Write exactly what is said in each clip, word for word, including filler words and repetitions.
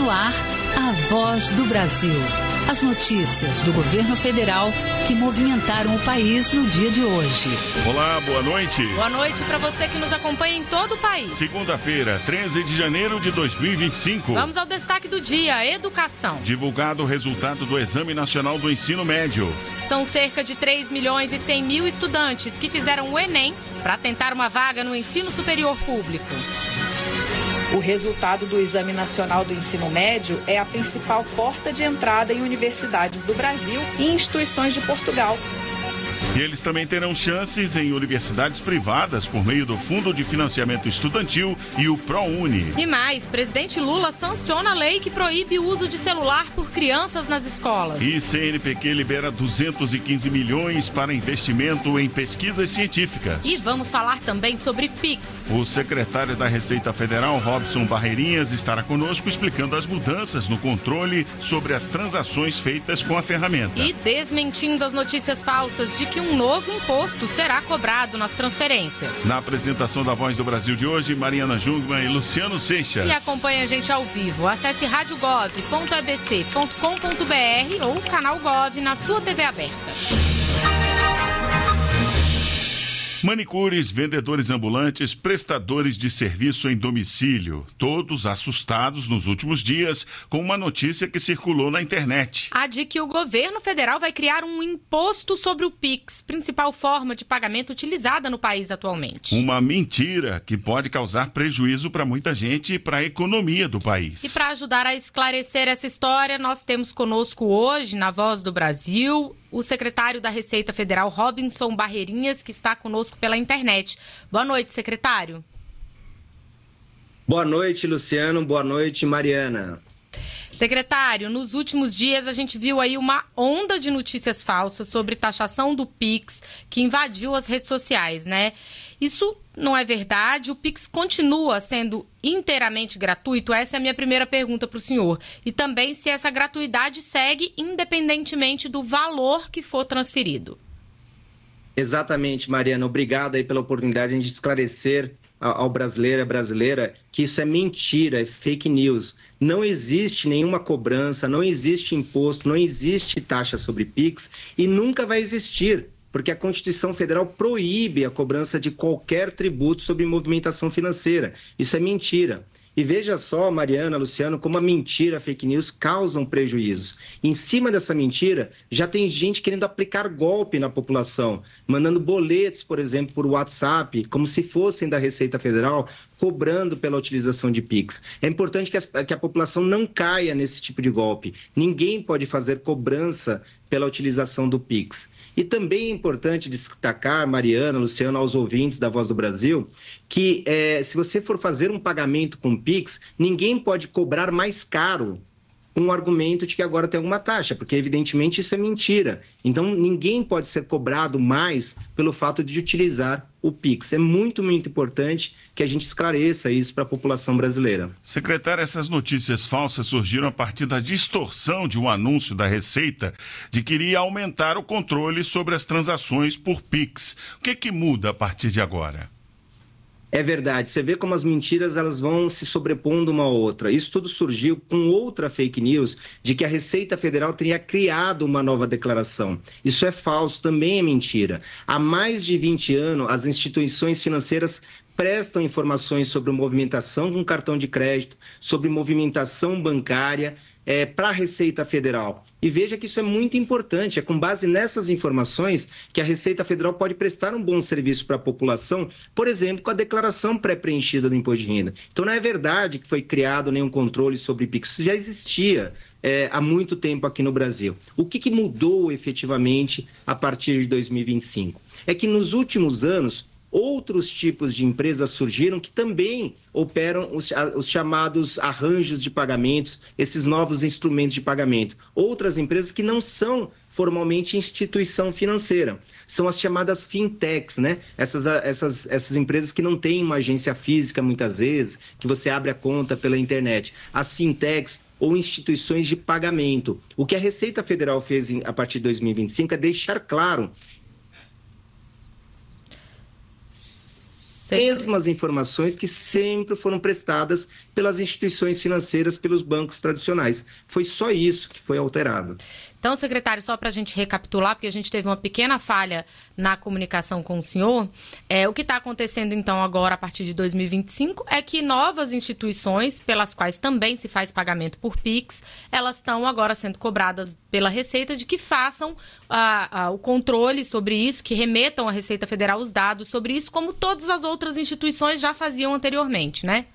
No ar, a Voz do Brasil. As notícias do governo federal que movimentaram o país no dia de hoje. Olá, boa noite. Boa noite para você que nos acompanha em todo o país. Segunda-feira, treze de janeiro de dois mil e vinte e cinco. Vamos ao destaque do dia, educação. Divulgado o resultado do Exame Nacional do Ensino Médio. São cerca de três milhões e cem mil estudantes que fizeram o Enem para tentar uma vaga no ensino superior público. O resultado do Exame Nacional do Ensino Médio é a principal porta de entrada em universidades do Brasil e instituições de Portugal. E eles também terão chances em universidades privadas por meio do Fundo de Financiamento Estudantil e o ProUni. E mais, presidente Lula sanciona a lei que proíbe o uso de celular por crianças nas escolas. E C N P Q libera duzentos e quinze milhões para investimento em pesquisas científicas. E vamos falar também sobre Pix. O secretário da Receita Federal, Robson Barreirinhas, estará conosco explicando as mudanças no controle sobre as transações feitas com a ferramenta. E desmentindo as notícias falsas de que um novo imposto será cobrado nas transferências. Na apresentação da Voz do Brasil de hoje, Mariana Jungmann e Luciano Seixas. E acompanha a gente ao vivo. Acesse rádio gov ponto e b c ponto com ponto b r ou o canal Gov na sua T V aberta. Manicures, vendedores ambulantes, prestadores de serviço em domicílio, todos assustados nos últimos dias com uma notícia que circulou na internet. A de que o governo federal vai criar um imposto sobre o Pix, principal forma de pagamento utilizada no país atualmente. Uma mentira que pode causar prejuízo para muita gente e para a economia do país. E para ajudar a esclarecer essa história, nós temos conosco hoje, na Voz do Brasil, o secretário da Receita Federal, Robson Barreirinhas, que está conosco pela internet. Boa noite, secretário. Boa noite, Luciano. Boa noite, Mariana. Secretário, nos últimos dias a gente viu aí uma onda de notícias falsas sobre taxação do Pix que invadiu as redes sociais, né? Isso não é verdade? O Pix continua sendo inteiramente gratuito? Essa é a minha primeira pergunta para o senhor. E também se essa gratuidade segue independentemente do valor que for transferido. Exatamente, Mariana. Obrigado aí pela oportunidade de esclarecer ao brasileiro e à brasileira que isso é mentira, é fake news. Não existe nenhuma cobrança, não existe imposto, não existe taxa sobre Pix e nunca vai existir, porque a Constituição Federal proíbe a cobrança de qualquer tributo sobre movimentação financeira. Isso é mentira. E veja só, Mariana, Luciano, como a mentira, a fake news causam prejuízos. Em cima dessa mentira, já tem gente querendo aplicar golpe na população, mandando boletos, por exemplo, por WhatsApp, como se fossem da Receita Federal, cobrando pela utilização de Pix. É importante que a, que a população não caia nesse tipo de golpe. Ninguém pode fazer cobrança pela utilização do Pix. E também é importante destacar, Mariana, Luciano, aos ouvintes da Voz do Brasil, que é, se você for fazer um pagamento com Pix, ninguém pode cobrar mais caro com o argumento de que agora tem alguma taxa, porque evidentemente isso é mentira. Então ninguém pode ser cobrado mais pelo fato de utilizar o Pix. É muito, muito importante que a gente esclareça isso para a população brasileira. Secretário, essas notícias falsas surgiram a partir da distorção de um anúncio da Receita de que iria aumentar o controle sobre as transações por Pix. O que que muda a partir de agora? É verdade, você vê como as mentiras elas vão se sobrepondo uma à outra. Isso tudo surgiu com outra fake news de que a Receita Federal teria criado uma nova declaração. Isso é falso, também é mentira. Há mais de vinte anos, as instituições financeiras prestam informações sobre movimentação com cartão de crédito, sobre movimentação bancária, É, para a Receita Federal. E veja que isso é muito importante, é com base nessas informações que a Receita Federal pode prestar um bom serviço para a população, por exemplo, com a declaração pré-preenchida do Imposto de Renda. Então não é verdade que foi criado nenhum controle sobre Pix, isso já existia é, há muito tempo aqui no Brasil. O que, que mudou efetivamente a partir de dois mil e vinte e cinco? É que nos últimos anos, outros tipos de empresas surgiram que também operam os, os chamados arranjos de pagamentos, esses novos instrumentos de pagamento. Outras empresas que não são formalmente instituição financeira. São as chamadas fintechs, né? Essas, essas, essas empresas que não têm uma agência física, muitas vezes, que você abre a conta pela internet. As fintechs ou instituições de pagamento. O que a Receita Federal fez a partir de dois mil e vinte e cinco é deixar claro mesmas informações que sempre foram prestadas pelas instituições financeiras, pelos bancos tradicionais. Foi só isso que foi alterado. Então, secretário, só para a gente recapitular, porque a gente teve uma pequena falha na comunicação com o senhor, é, o que está acontecendo, então, agora, a partir de dois mil e vinte e cinco, é que novas instituições, pelas quais também se faz pagamento por Pix, elas estão agora sendo cobradas pela Receita de que façam a, a, o controle sobre isso, que remetam à Receita Federal os dados sobre isso, como todas as outras instituições já faziam anteriormente, né?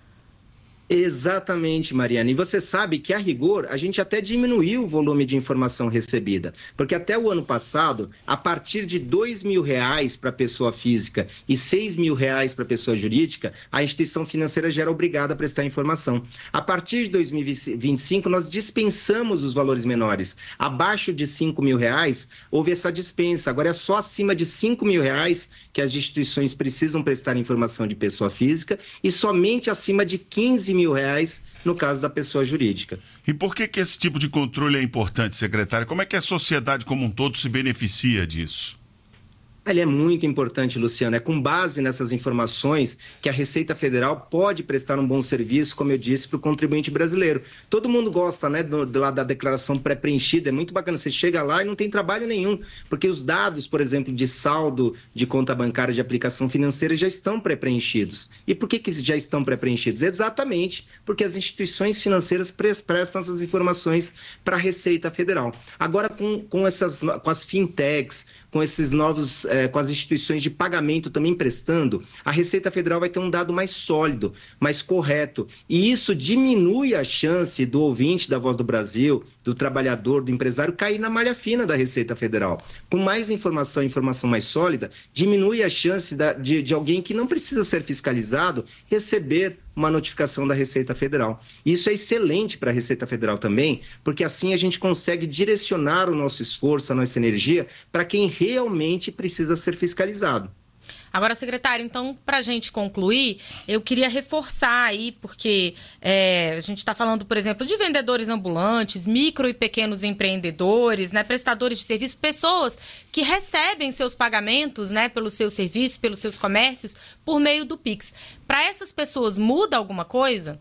Exatamente, Mariana. E você sabe que, a rigor, a gente até diminuiu o volume de informação recebida. Porque até o ano passado, a partir de dois mil reais para a pessoa física e seis mil reais para a pessoa jurídica, a instituição financeira já era obrigada a prestar informação. A partir de dois mil e vinte e cinco, nós dispensamos os valores menores. Abaixo de cinco mil reais, houve essa dispensa. Agora é só acima de cinco mil reais que as instituições precisam prestar informação de pessoa física e somente acima de quinze mil reais no caso da pessoa jurídica. E por que que esse tipo de controle é importante, secretário? Como é que a sociedade como um todo se beneficia disso? Ele é muito importante, Luciano. É com base nessas informações que a Receita Federal pode prestar um bom serviço, como eu disse, para o contribuinte brasileiro. Todo mundo gosta, né, do, do, da declaração pré-preenchida. É muito bacana. Você chega lá e não tem trabalho nenhum, porque os dados, por exemplo, de saldo de conta bancária de aplicação financeira já estão pré-preenchidos. E por que que já estão pré-preenchidos? Exatamente porque as instituições financeiras prestam essas informações para a Receita Federal. Agora, com, com, essas, com as fintechs, com esses novos... É, com as instituições de pagamento também prestando, a Receita Federal vai ter um dado mais sólido, mais correto. E isso diminui a chance do ouvinte da Voz do Brasil, do trabalhador, do empresário, cair na malha fina da Receita Federal. Com mais informação, informação mais sólida, diminui a chance da, de, de alguém que não precisa ser fiscalizado receber uma notificação da Receita Federal. Isso é excelente para a Receita Federal também, porque assim a gente consegue direcionar o nosso esforço, a nossa energia, para quem realmente precisa ser fiscalizado. Agora, secretário, então, para a gente concluir, eu queria reforçar aí, porque é, a gente está falando, por exemplo, de vendedores ambulantes, micro e pequenos empreendedores, né, prestadores de serviço, pessoas que recebem seus pagamentos, né, pelos seus serviços, pelos seus comércios, por meio do Pix. Para essas pessoas, muda alguma coisa?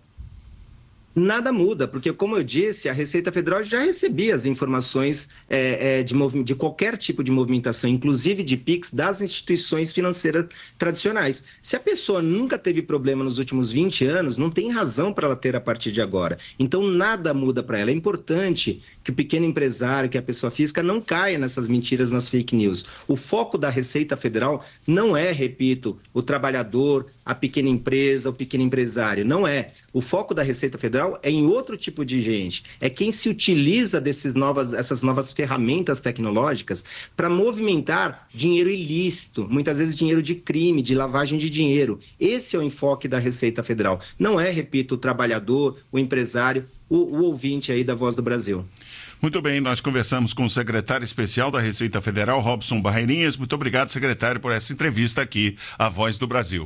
Nada muda, porque, como eu disse, a Receita Federal já recebia as informações é, é, de, de qualquer tipo de movimentação, inclusive de Pix, das instituições financeiras tradicionais. Se a pessoa nunca teve problema nos últimos vinte anos, não tem razão para ela ter a partir de agora. Então, nada muda para ela. É importante que o pequeno empresário, que a pessoa física, não caia nessas mentiras, nas fake news. O foco da Receita Federal não é, repito, o trabalhador, a pequena empresa, o pequeno empresário. Não é. O foco da Receita Federal é em outro tipo de gente, é quem se utiliza dessas novas, essas novas ferramentas tecnológicas para movimentar dinheiro ilícito, muitas vezes dinheiro de crime, de lavagem de dinheiro. Esse é o enfoque da Receita Federal. Não é, repito, o trabalhador, o empresário, o, o ouvinte aí da Voz do Brasil. Muito bem, nós conversamos com o secretário especial da Receita Federal, Robson Barreirinhas. Muito obrigado, secretário, por essa entrevista aqui, à Voz do Brasil.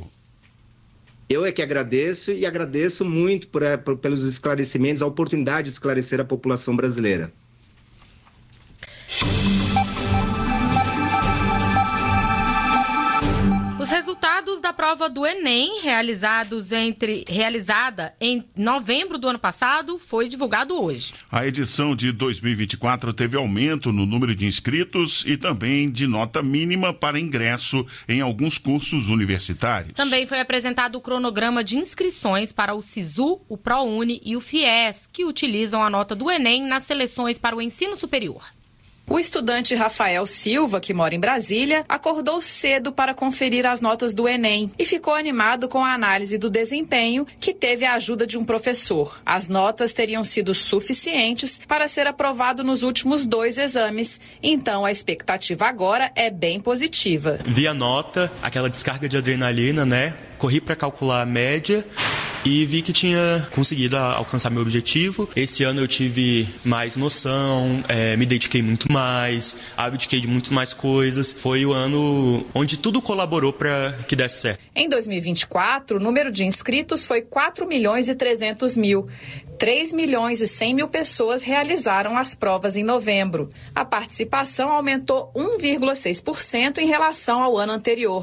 Eu é que agradeço e agradeço muito por, por, pelos esclarecimentos, a oportunidade de esclarecer a população brasileira. Os resultados da prova do Enem, realizados entre, realizada em novembro do ano passado, foi divulgado hoje. A edição de dois mil e vinte e quatro teve aumento no número de inscritos e também de nota mínima para ingresso em alguns cursos universitários. Também foi apresentado o cronograma de inscrições para o SISU, o ProUni e o FIES, que utilizam a nota do Enem nas seleções para o ensino superior. O estudante Rafael Silva, que mora em Brasília, acordou cedo para conferir as notas do Enem e ficou animado com a análise do desempenho, que teve a ajuda de um professor. As notas teriam sido suficientes para ser aprovado nos últimos dois exames, então a expectativa agora é bem positiva. Vi a nota, aquela descarga de adrenalina, né? Corri para calcular a média e vi que tinha conseguido alcançar meu objetivo. Esse ano eu tive mais noção, é, me dediquei muito mais, abdiquei de muitas mais coisas. Foi o ano onde tudo colaborou para que desse certo. Em dois mil e vinte e quatro, o número de inscritos foi quatro milhões e trezentos mil. três milhões e cem mil pessoas realizaram as provas em novembro. A participação aumentou um vírgula seis por cento em relação ao ano anterior.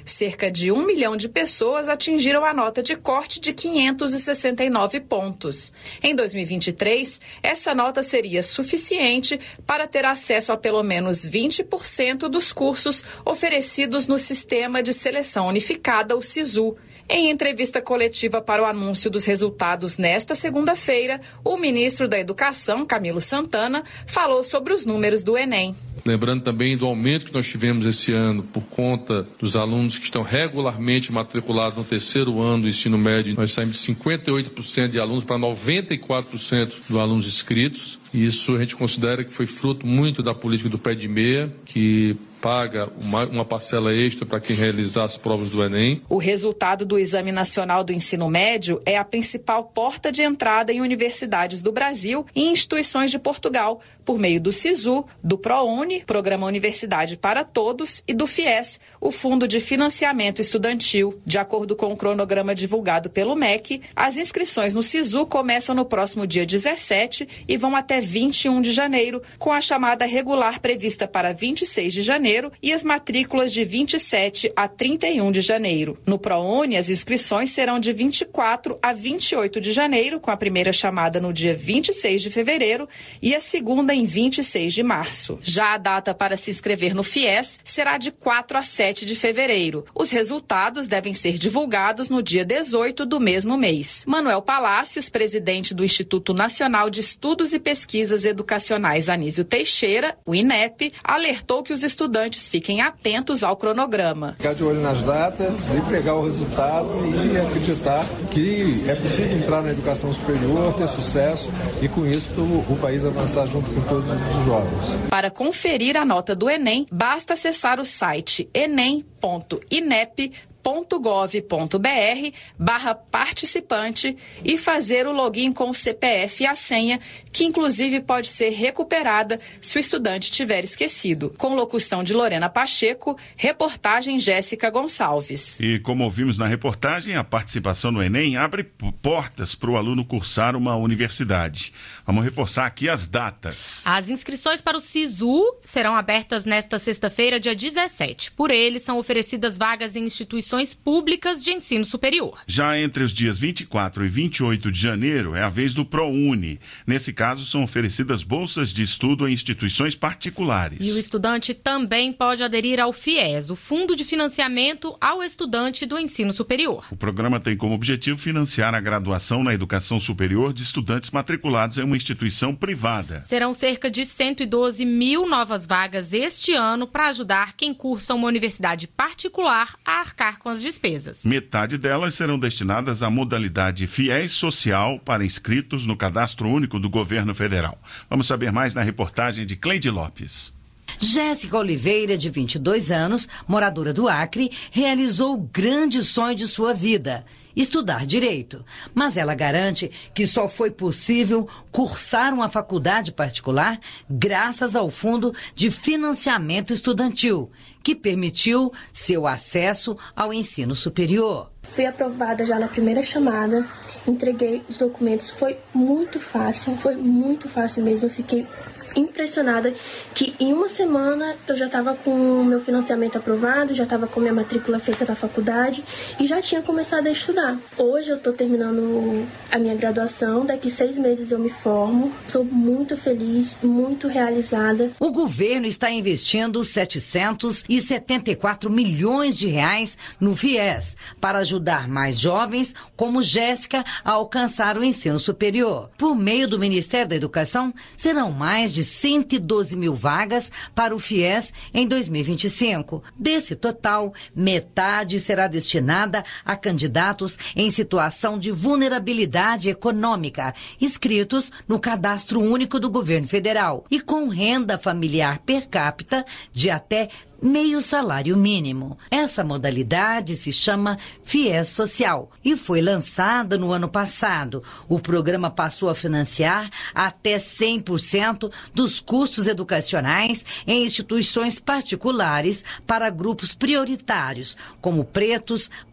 Cerca de um milhão de pessoas atingiram a nota de corte de quinhentos e sessenta e nove pontos. Em dois mil e vinte e três, essa nota seria suficiente para ter acesso a pelo menos vinte por cento dos cursos oferecidos no Sistema de Seleção Unificada, o SISU. Em entrevista coletiva para o anúncio dos resultados nesta segunda-feira, o ministro da Educação, Camilo Santana, falou sobre os números do Enem. Lembrando também do aumento que nós tivemos esse ano por conta dos alunos que estão regularmente matriculados no terceiro ano do ensino médio. Nós saímos de cinquenta e oito por cento de alunos para noventa e quatro por cento dos alunos inscritos. Isso a gente considera que foi fruto muito da política do pé de meia, que paga uma, uma parcela extra para quem realizar as provas do Enem. O resultado do Exame Nacional do Ensino Médio é a principal porta de entrada em universidades do Brasil e instituições de Portugal, por meio do SISU, do ProUni, Programa Universidade para Todos, e do FIES, o Fundo de Financiamento Estudantil. De acordo com o cronograma divulgado pelo M E C, as inscrições no SISU começam no próximo dia dezessete e vão até vinte e um de janeiro, com a chamada regular prevista para vinte e seis de janeiro e as matrículas de vinte e sete a trinta e um de janeiro. No ProUni, as inscrições serão de vinte e quatro a vinte e oito de janeiro, com a primeira chamada no dia vinte e seis de fevereiro e a segunda em vinte e seis de março. Já a data para se inscrever no FIES será de quatro a sete de fevereiro. Os resultados devem ser divulgados no dia dezoito do mesmo mês. Manuel Palácios, presidente do Instituto Nacional de Estudos e Pesquisas Educacionais Anísio Teixeira, o INEP, alertou que os estudantes fiquem atentos ao cronograma. Ficar de olho nas datas e pegar o resultado e acreditar que é possível entrar na educação superior, ter sucesso e com isso o, o país avançar junto com todos os jovens. Para conferir a nota do Enem, basta acessar o site enem ponto inep ponto gov ponto br barra participante e fazer o login com o C P F e a senha, que inclusive pode ser recuperada se o estudante tiver esquecido. Com locução de Lorena Pacheco, reportagem Jéssica Gonçalves. E como ouvimos na reportagem, a participação no Enem abre portas para o aluno cursar uma universidade. Vamos reforçar aqui as datas. As inscrições para o SISU serão abertas nesta sexta-feira, dia dezessete. Por ele, são oferecidas vagas em instituições públicas de ensino superior. Já entre os dias vinte e quatro e vinte e oito de janeiro é a vez do ProUni. Nesse caso, são oferecidas bolsas de estudo em instituições particulares. E o estudante também pode aderir ao FIES, o Fundo de Financiamento ao Estudante do Ensino Superior. O programa tem como objetivo financiar a graduação na educação superior de estudantes matriculados em uma instituição privada. Serão cerca de cento e doze mil novas vagas este ano para ajudar quem cursa uma universidade particular a arcar com as despesas. Metade delas serão destinadas à modalidade FIES Social para inscritos no Cadastro Único do Governo Federal. Vamos saber mais na reportagem de Cleide Lopes. Jéssica Oliveira, de vinte e dois anos, moradora do Acre, realizou o grande sonho de sua vida, estudar direito. Mas ela garante que só foi possível cursar uma faculdade particular graças ao Fundo de Financiamento Estudantil, que permitiu seu acesso ao ensino superior. Fui aprovada já na primeira chamada, entreguei os documentos, foi muito fácil, foi muito fácil mesmo, eu fiquei impressionada que em uma semana eu já estava com o meu financiamento aprovado, já estava com minha matrícula feita na faculdade e já tinha começado a estudar. Hoje eu estou terminando a minha graduação, daqui seis meses eu me formo. Sou muito feliz, muito realizada. O governo está investindo setecentos e setenta e quatro milhões de reais no FIES para ajudar mais jovens como Jéssica a alcançar o ensino superior. Por meio do Ministério da Educação, serão mais de cento e doze mil vagas para o FIES em dois mil e vinte e cinco. Desse total, metade será destinada a candidatos em situação de vulnerabilidade econômica, inscritos no Cadastro Único do Governo Federal e com renda familiar per capita de até meio salário mínimo. Essa modalidade se chama FIES Social e foi lançada no ano passado. O programa passou a financiar até cem por cento dos custos educacionais em instituições particulares para grupos prioritários, como pretos,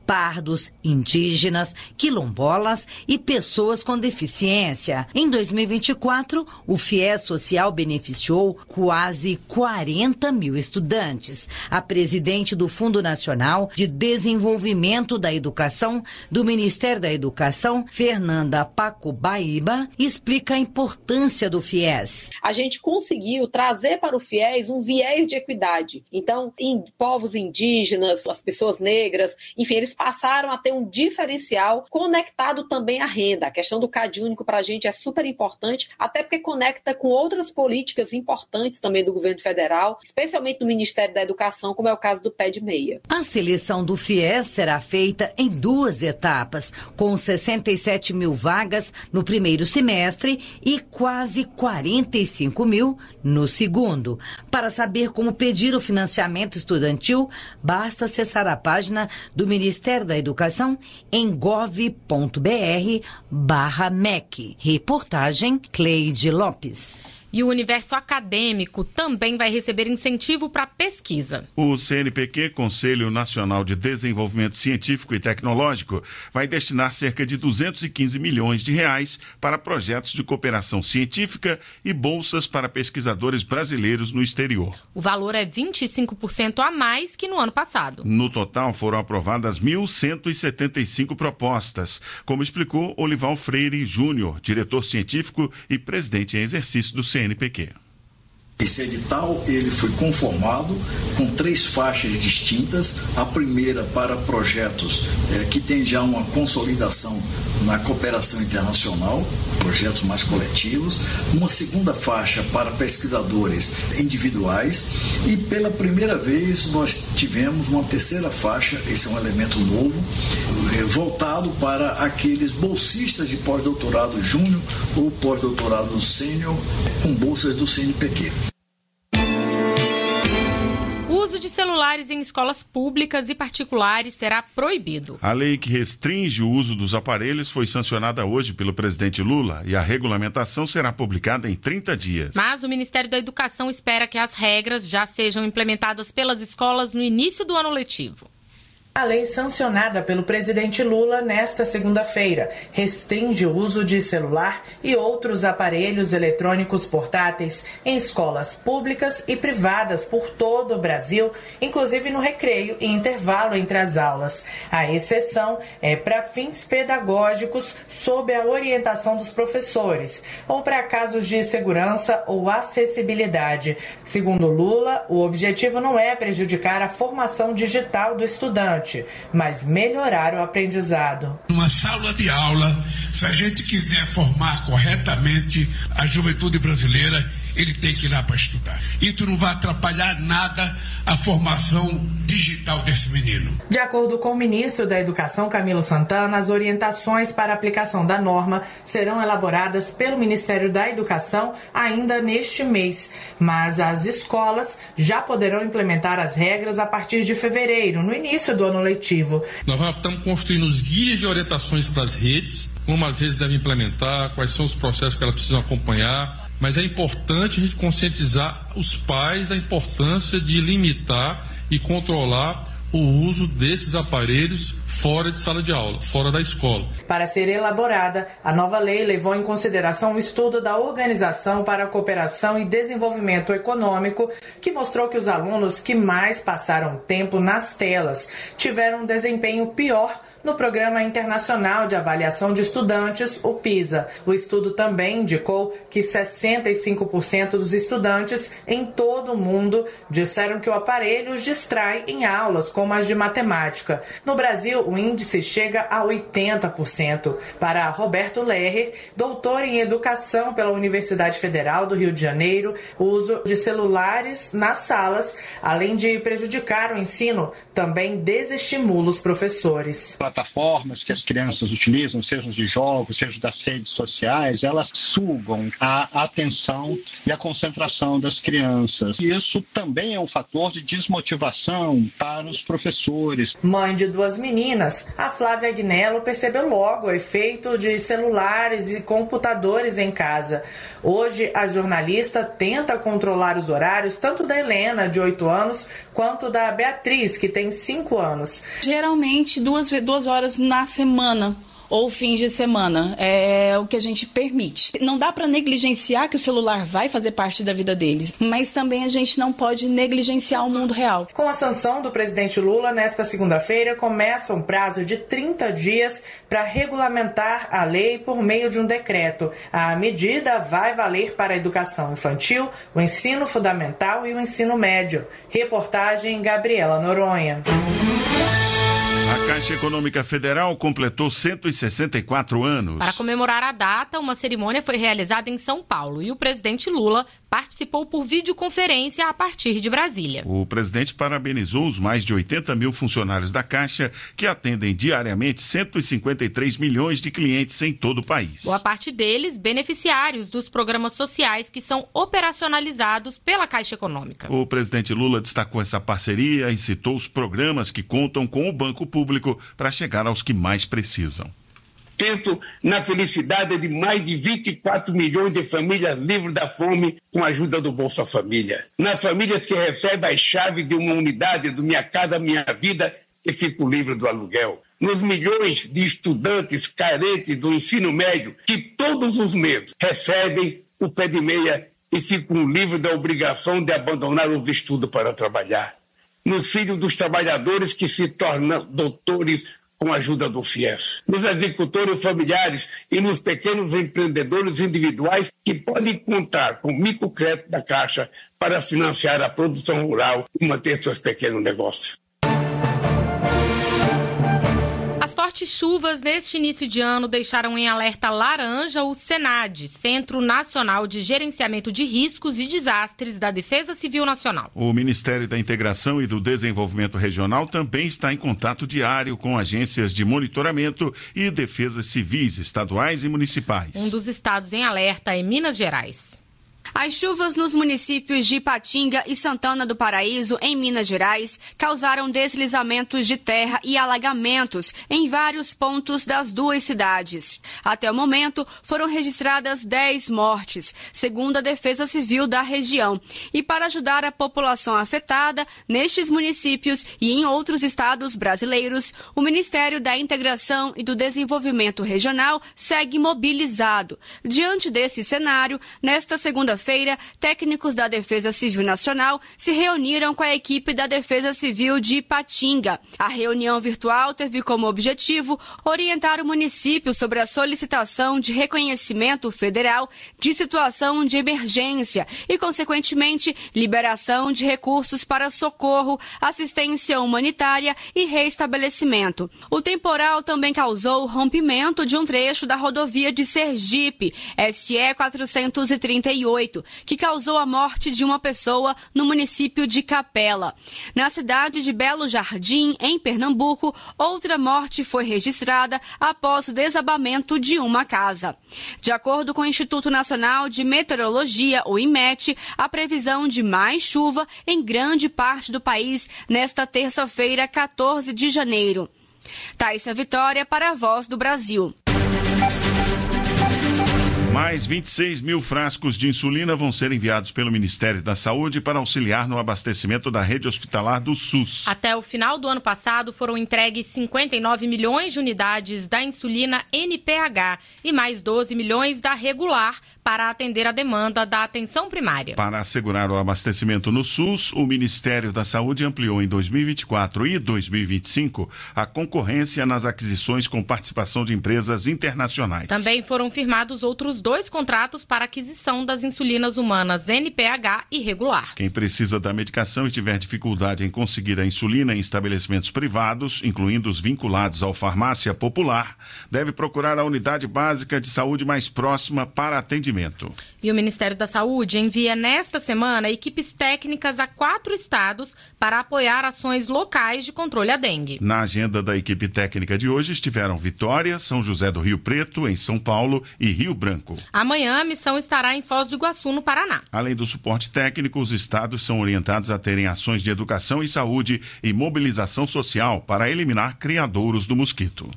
pardos, indígenas, quilombolas e pessoas com deficiência. Em dois mil e vinte e quatro, o FIES Social beneficiou quase quarenta mil estudantes. A presidente do Fundo Nacional de Desenvolvimento da Educação do Ministério da Educação, Fernanda Pacobaíba, explica a importância do FIES. A gente conseguiu trazer para o FIES um viés de equidade. Então, em povos indígenas, as pessoas negras, enfim, eles passaram a ter um diferencial conectado também à renda. A questão do C A D único para a gente é super importante, até porque conecta com outras políticas importantes também do governo federal, especialmente do Ministério da Educação, como é o caso do Pé de Meia. A seleção do FIES será feita em duas etapas, com sessenta e sete mil vagas no primeiro semestre e quase quarenta e cinco mil no segundo. Para saber como pedir o financiamento estudantil, basta acessar a página do Ministério da Educação em gov ponto br barra M E C. Reportagem Cleide Lopes. E o universo acadêmico também vai receber incentivo para pesquisa. O C N P Q, Conselho Nacional de Desenvolvimento Científico e Tecnológico, vai destinar cerca de duzentos e quinze milhões de reais para projetos de cooperação científica e bolsas para pesquisadores brasileiros no exterior. O valor é vinte e cinco por cento a mais que no ano passado. No total, foram aprovadas mil cento e setenta e cinco propostas, como explicou Olival Freire Júnior, diretor científico e presidente em exercício do C N P Q. Esse edital ele foi conformado com três faixas distintas. A primeira para projetos é, que tem já uma consolidação na cooperação internacional, projetos mais coletivos. Uma segunda faixa para pesquisadores individuais. E pela primeira vez nós tivemos uma terceira faixa, esse é um elemento novo, é, voltado para aqueles bolsistas de pós-doutorado júnior ou pós-doutorado sênior com bolsas do C N P Q. O uso de celulares em escolas públicas e particulares será proibido. A lei que restringe o uso dos aparelhos foi sancionada hoje pelo presidente Lula e a regulamentação será publicada em trinta dias. Mas o Ministério da Educação espera que as regras já sejam implementadas pelas escolas no início do ano letivo. A lei sancionada pelo presidente Lula nesta segunda-feira restringe o uso de celular e outros aparelhos eletrônicos portáteis em escolas públicas e privadas por todo o Brasil, inclusive no recreio e intervalo entre as aulas. A exceção é para fins pedagógicos sob a orientação dos professores ou para casos de segurança ou acessibilidade. Segundo Lula, o objetivo não é prejudicar a formação digital do estudante, mas melhorar o aprendizado. Numa sala de aula, se a gente quiser formar corretamente a juventude brasileira, ele tem que ir lá para estudar. Isso não vai atrapalhar nada a formação digital desse menino. De acordo com o ministro da Educação, Camilo Santana, as orientações para a aplicação da norma serão elaboradas pelo Ministério da Educação ainda neste mês, mas as escolas já poderão implementar as regras a partir de fevereiro, no início do ano letivo. Nós estamos construindo os guias de orientações para as redes, como as redes devem implementar, quais são os processos que elas precisam acompanhar. Mas é importante a gente conscientizar os pais da importância de limitar e controlar o uso desses aparelhos fora de sala de aula, fora da escola. Para ser elaborada, a nova lei levou em consideração o estudo da Organização para a Cooperação e Desenvolvimento Econômico, que mostrou que os alunos que mais passaram tempo nas telas tiveram um desempenho pior no Programa Internacional de Avaliação de Estudantes, o PISA. O estudo também indicou que sessenta e cinco por cento dos estudantes em todo o mundo disseram que o aparelho os distrai em aulas, como as de matemática. No Brasil, o índice chega a oitenta por cento. Para Roberto Lerrer, doutor em Educação pela Universidade Federal do Rio de Janeiro, o uso de celulares nas salas, além de prejudicar o ensino, também desestimula os professores. Plataformas que as crianças utilizam, sejam de jogos, sejam das redes sociais, elas sugam a atenção e a concentração das crianças. E isso também é um fator de desmotivação para os professores. Mãe de duas meninas, a Flávia Agnello percebeu logo o efeito de celulares e computadores em casa. Hoje, a jornalista tenta controlar os horários tanto da Helena, de oito anos, quanto da Beatriz, que tem cinco anos. Geralmente, duas, duas horas na semana. Ou fins de semana, é o que a gente permite. Não dá para negligenciar que o celular vai fazer parte da vida deles, mas também a gente não pode negligenciar o mundo real. Com a sanção do presidente Lula, nesta segunda-feira, começa um prazo de trinta dias para regulamentar a lei por meio de um decreto. A medida vai valer para a educação infantil, o ensino fundamental e o ensino médio. Reportagem Gabriela Noronha. A Caixa Econômica Federal completou cento e sessenta e quatro anos. Para comemorar a data, uma cerimônia foi realizada em São Paulo e o presidente Lula participou por videoconferência a partir de Brasília. O presidente parabenizou os mais de oitenta mil funcionários da Caixa, que atendem diariamente cento e cinquenta e três milhões de clientes em todo o país. Boa parte deles, beneficiários dos programas sociais que são operacionalizados pela Caixa Econômica. O presidente Lula destacou essa parceria e citou os programas que contam com o Banco Público para chegar aos que mais precisam. Penso na felicidade de mais de vinte e quatro milhões de famílias livres da fome com a ajuda do Bolsa Família. Nas famílias que recebem as chaves de uma unidade do Minha Casa Minha Vida e ficam livres do aluguel. Nos milhões de estudantes carentes do ensino médio que todos os meses recebem o pé de meia e ficam livres da obrigação de abandonar os estudos para trabalhar. Nos filhos dos trabalhadores que se tornam doutores com a ajuda do FIES, nos agricultores familiares e nos pequenos empreendedores individuais que podem contar com o microcrédito da Caixa para financiar a produção rural e manter seus pequenos negócios. As fortes chuvas neste início de ano deixaram em alerta laranja o SENAD, Centro Nacional de Gerenciamento de Riscos e Desastres da Defesa Civil Nacional. O Ministério da Integração e do Desenvolvimento Regional também está em contato diário com agências de monitoramento e defesas civis estaduais e municipais. Um dos estados em alerta é Minas Gerais. As chuvas nos municípios de Ipatinga e Santana do Paraíso, em Minas Gerais, causaram deslizamentos de terra e alagamentos em vários pontos das duas cidades. Até o momento, foram registradas dez mortes, segundo a Defesa Civil da região. E para ajudar a população afetada nestes municípios e em outros estados brasileiros, o Ministério da Integração e do Desenvolvimento Regional segue mobilizado. Diante desse cenário, nesta segunda-feira, Feira, técnicos da Defesa Civil Nacional se reuniram com a equipe da Defesa Civil de Ipatinga. A reunião virtual teve como objetivo orientar o município sobre a solicitação de reconhecimento federal de situação de emergência e, consequentemente, liberação de recursos para socorro, assistência humanitária e reestabelecimento. O temporal também causou o rompimento de um trecho da rodovia de Sergipe, S E quatrocentos e trinta e oito, que causou a morte de uma pessoa no município de Capela. Na cidade de Belo Jardim, em Pernambuco, outra morte foi registrada após o desabamento de uma casa. De acordo com o Instituto Nacional de Meteorologia, o INMET, a previsão de mais chuva em grande parte do país nesta terça-feira, quatorze de janeiro. Thaisa Vitória para a Voz do Brasil. Mais vinte e seis mil frascos de insulina vão ser enviados pelo Ministério da Saúde para auxiliar no abastecimento da rede hospitalar do SUS. Até o final do ano passado foram entregues cinquenta e nove milhões de unidades da insulina N P H e mais doze milhões da regular para atender a demanda da atenção primária. Para assegurar o abastecimento no SUS, o Ministério da Saúde ampliou em dois mil e vinte e quatro e dois mil e vinte e cinco a concorrência nas aquisições com participação de empresas internacionais. Também foram firmados outros dois contratos para aquisição das insulinas humanas N P H e regular. Quem precisa da medicação e tiver dificuldade em conseguir a insulina em estabelecimentos privados, incluindo os vinculados ao Farmácia Popular, deve procurar a unidade básica de saúde mais próxima para atendimento. E o Ministério da Saúde envia nesta semana equipes técnicas a quatro estados para apoiar ações locais de controle à dengue. Na agenda da equipe técnica de hoje estiveram Vitória, São José do Rio Preto, em São Paulo, e Rio Branco. Amanhã a missão estará em Foz do Iguaçu, no Paraná. Além do suporte técnico, os estados são orientados a terem ações de educação e saúde e mobilização social para eliminar criadouros do mosquito.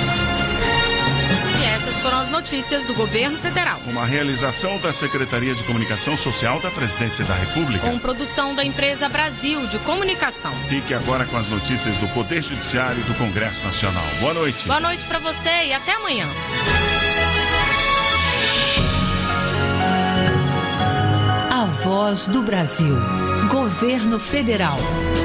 E essas foram as notícias do governo federal. Uma realização da Secretaria de Comunicação Social da Presidência da República. Com produção da empresa Brasil de Comunicação. Fique agora com as notícias do Poder Judiciário e do Congresso Nacional. Boa noite. Boa noite para você e até amanhã. A Voz do Brasil. Governo Federal.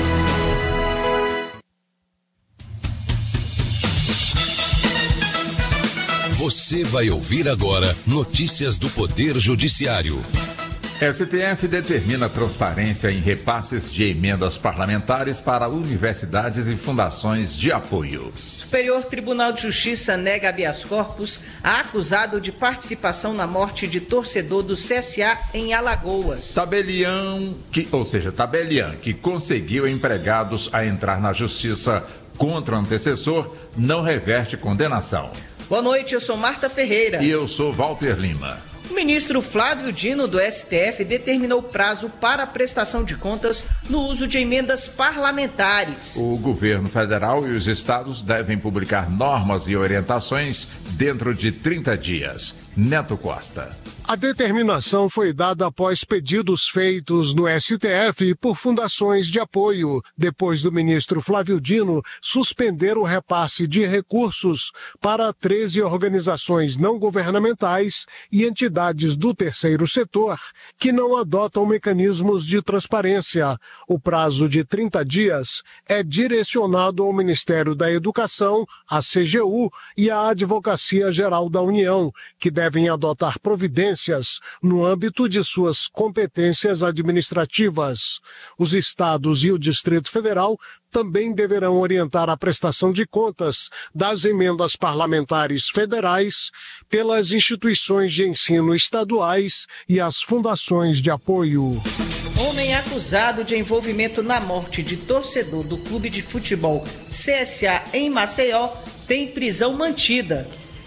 Você vai ouvir agora notícias do Poder Judiciário. S T F determina transparência em repasses de emendas parlamentares para universidades e fundações de apoio. Superior Tribunal de Justiça nega habeas corpus a acusado de participação na morte de torcedor do C S A em Alagoas. Tabelião, que, ou seja, tabelião que conseguiu empregados a entrar na justiça contra o antecessor, não reverte condenação. Boa noite, eu sou Marta Ferreira. E eu sou Walter Lima. O ministro Flávio Dino, do S T F, determinou prazo para a prestação de contas no uso de emendas parlamentares. O governo federal e os estados devem publicar normas e orientações dentro de trinta dias. Neto Costa. A determinação foi dada após pedidos feitos no S T F por fundações de apoio, depois do ministro Flávio Dino suspender o repasse de recursos para treze organizações não governamentais e entidades do terceiro setor que não adotam mecanismos de transparência. O prazo de trinta dias é direcionado ao Ministério da Educação, à C G U e à Advocacia Geral da União, que devem adotar providências no âmbito de suas competências administrativas. Os estados e o Distrito Federal também deverão orientar a prestação de contas das emendas parlamentares federais pelas instituições de ensino estaduais e as fundações de apoio. Homem acusado de envolvimento na morte de torcedor do clube de futebol C S A em Maceió tem prisão mantida.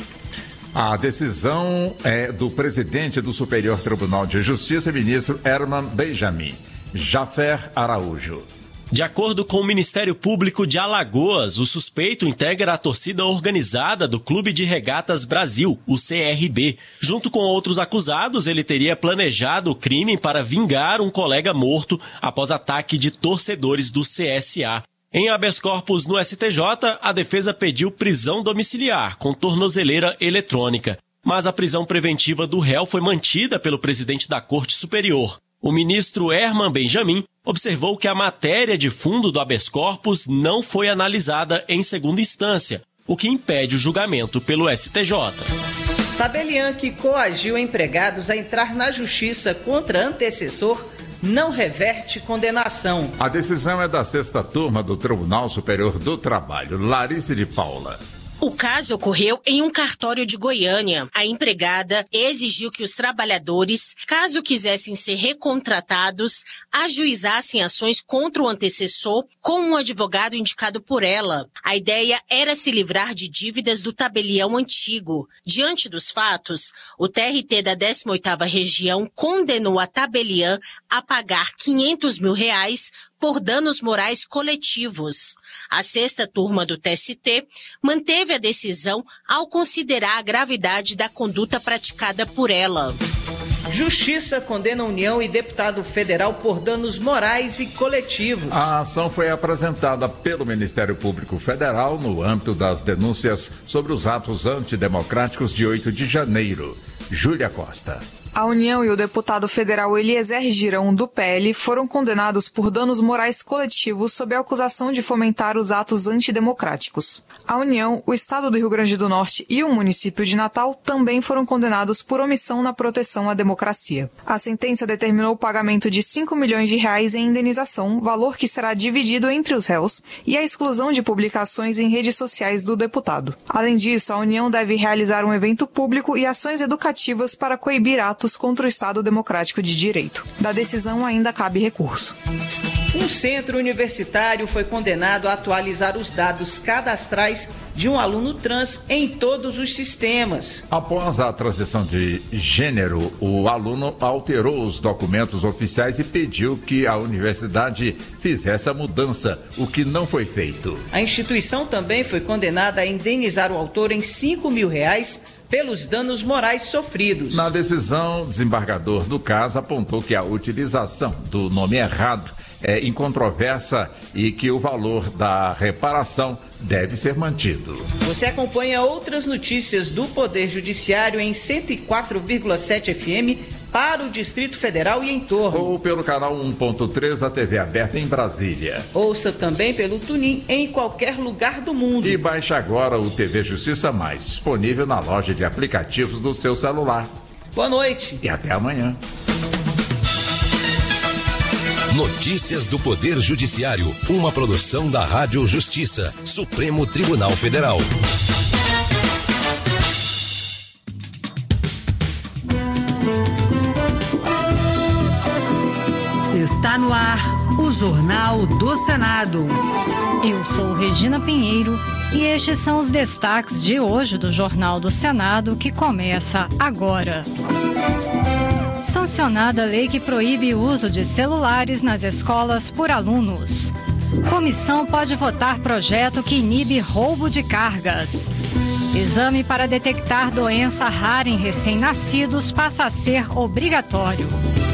A decisão é do presidente do Superior Tribunal de Justiça, ministro Herman Benjamin, Jafer Araújo. De acordo com o Ministério Público de Alagoas, o suspeito integra a torcida organizada do Clube de Regatas Brasil, o C R B. Junto com outros acusados, ele teria planejado o crime para vingar um colega morto após ataque de torcedores do C S A. Em habeas corpus no S T J, a defesa pediu prisão domiciliar com tornozeleira eletrônica. Mas a prisão preventiva do réu foi mantida pelo presidente da Corte Superior. O ministro Herman Benjamin observou que a matéria de fundo do habeas corpus não foi analisada em segunda instância, o que impede o julgamento pelo S T J. Tabelião que coagiu empregados a entrar na justiça contra antecessor não reverte condenação. A decisão é da sexta turma do Tribunal Superior do Trabalho. Larissa de Paula. O caso ocorreu em um cartório de Goiânia. A empregada exigiu que os trabalhadores, caso quisessem ser recontratados, ajuizassem ações contra o antecessor com um advogado indicado por ela. A ideia era se livrar de dívidas do tabelião antigo. Diante dos fatos, o T R T da décima oitava Região condenou a tabeliã a pagar quinhentos mil reais por danos morais coletivos. A sexta turma do T S T manteve a decisão ao considerar a gravidade da conduta praticada por ela. Justiça condena a União e deputado federal por danos morais e coletivos. A ação foi apresentada pelo Ministério Público Federal no âmbito das denúncias sobre os atos antidemocráticos de oito de janeiro. Júlia Costa. A União e o deputado federal Eliezer Girão, do P L, foram condenados por danos morais coletivos sob a acusação de fomentar os atos antidemocráticos. A União, o Estado do Rio Grande do Norte e o município de Natal também foram condenados por omissão na proteção à democracia. A sentença determinou o pagamento de cinco milhões de reais em indenização, valor que será dividido entre os réus, e a exclusão de publicações em redes sociais do deputado. Além disso, a União deve realizar um evento público e ações educativas para coibir atos atos contra o Estado Democrático de Direito. Da decisão ainda cabe recurso. Um centro universitário foi condenado a atualizar os dados cadastrais de um aluno trans em todos os sistemas. Após a transição de gênero, o aluno alterou os documentos oficiais e pediu que a universidade fizesse a mudança, o que não foi feito. A instituição também foi condenada a indenizar o autor em cinco mil reais pelos danos morais sofridos. Na decisão, o desembargador do caso apontou que a utilização do nome errado é incontroversa e que o valor da reparação deve ser mantido. Você acompanha outras notícias do Poder Judiciário em cento e quatro vírgula sete F M para o Distrito Federal e em torno. Ou pelo canal um ponto três da T V aberta em Brasília. Ouça também pelo TuneIn em qualquer lugar do mundo. E baixe agora o T V Justiça Mais, disponível na loja de aplicativos do seu celular. Boa noite. E até amanhã. Notícias do Poder Judiciário, uma produção da Rádio Justiça, Supremo Tribunal Federal. Está no ar o Jornal do Senado. Eu sou Regina Pinheiro e estes são os destaques de hoje do Jornal do Senado, que começa agora. Sancionada a lei que proíbe o uso de celulares nas escolas por alunos. Comissão pode votar projeto que inibe roubo de cargas. Exame para detectar doença rara em recém-nascidos passa a ser obrigatório.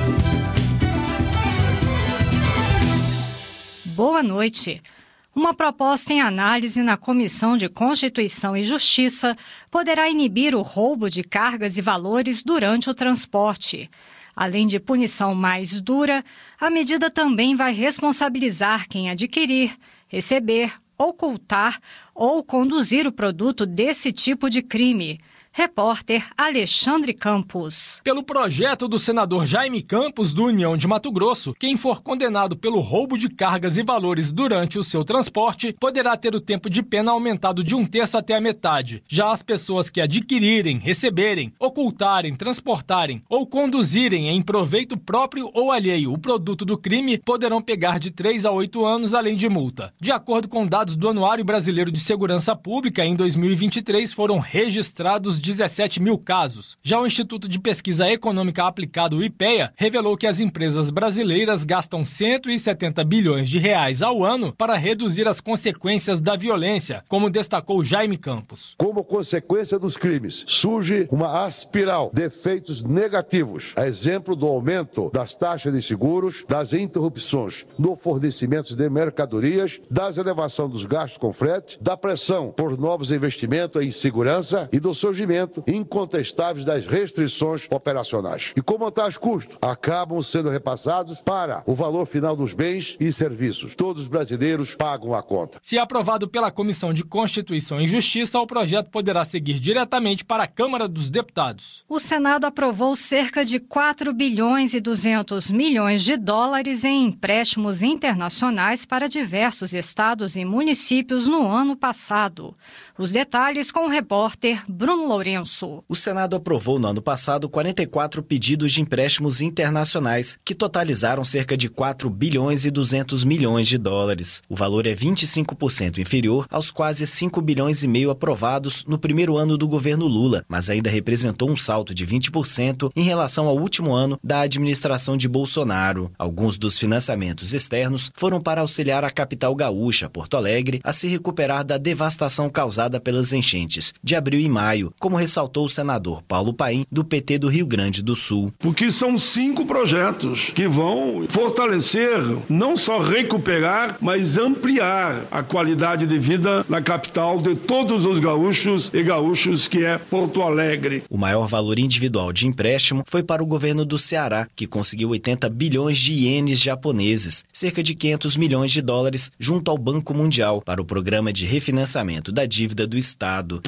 Boa noite. Uma proposta em análise na Comissão de Constituição e Justiça poderá inibir o roubo de cargas e valores durante o transporte. Além de punição mais dura, a medida também vai responsabilizar quem adquirir, receber, ocultar ou conduzir o produto desse tipo de crime. Repórter Alexandre Campos. Pelo projeto do senador Jaime Campos, do União de Mato Grosso, quem for condenado pelo roubo de cargas e valores durante o seu transporte poderá ter o tempo de pena aumentado de um terço até a metade. Já as pessoas que adquirirem, receberem, ocultarem, transportarem ou conduzirem em proveito próprio ou alheio o produto do crime poderão pegar de três a oito anos, além de multa. De acordo com dados do Anuário Brasileiro de Segurança Pública, em dois mil e vinte e três foram registrados dezessete mil casos. Já o Instituto de Pesquisa Econômica Aplicada, o IPEA, revelou que as empresas brasileiras gastam cento e setenta bilhões de reais ao ano para reduzir as consequências da violência, como destacou Jaime Campos. Como consequência dos crimes, surge uma espiral de efeitos negativos, a exemplo do aumento das taxas de seguros, das interrupções no fornecimento de mercadorias, da elevação dos gastos com frete, da pressão por novos investimentos em segurança e do surgimento incontestáveis das restrições operacionais. E como tais custos acabam sendo repassados para o valor final dos bens e serviços. Todos os brasileiros pagam a conta. Se aprovado pela Comissão de Constituição e Justiça, o projeto poderá seguir diretamente para a Câmara dos Deputados. O Senado aprovou cerca de quatro bilhões e duzentos milhões de dólares em empréstimos internacionais para diversos estados e municípios no ano passado. Os detalhes com o repórter Bruno Lourenço. O Senado aprovou no ano passado quarenta e quatro pedidos de empréstimos internacionais, que totalizaram cerca de quatro bilhões e duzentos milhões de dólares. O valor é vinte e cinco por cento inferior aos quase cinco bilhões e meio aprovados no primeiro ano do governo Lula, mas ainda representou um salto de vinte por cento em relação ao último ano da administração de Bolsonaro. Alguns dos financiamentos externos foram para auxiliar a capital gaúcha, Porto Alegre, a se recuperar da devastação causada pelas enchentes de abril e maio, como ressaltou o senador Paulo Paim, do P T do Rio Grande do Sul. Porque são cinco projetos que vão fortalecer, não só recuperar, mas ampliar a qualidade de vida na capital de todos os gaúchos e gaúchos, que é Porto Alegre. O maior valor individual de empréstimo foi para o governo do Ceará, que conseguiu oitenta bilhões de ienes japoneses, cerca de quinhentos milhões de dólares, junto ao Banco Mundial, para o programa de refinanciamento da dívida do Estado.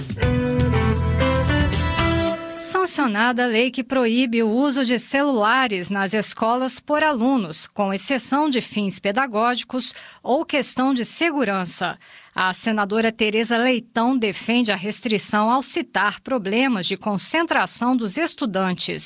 Sancionada a lei que proíbe o uso de celulares nas escolas por alunos, com exceção de fins pedagógicos ou questão de segurança. A senadora Tereza Leitão defende a restrição ao citar problemas de concentração dos estudantes.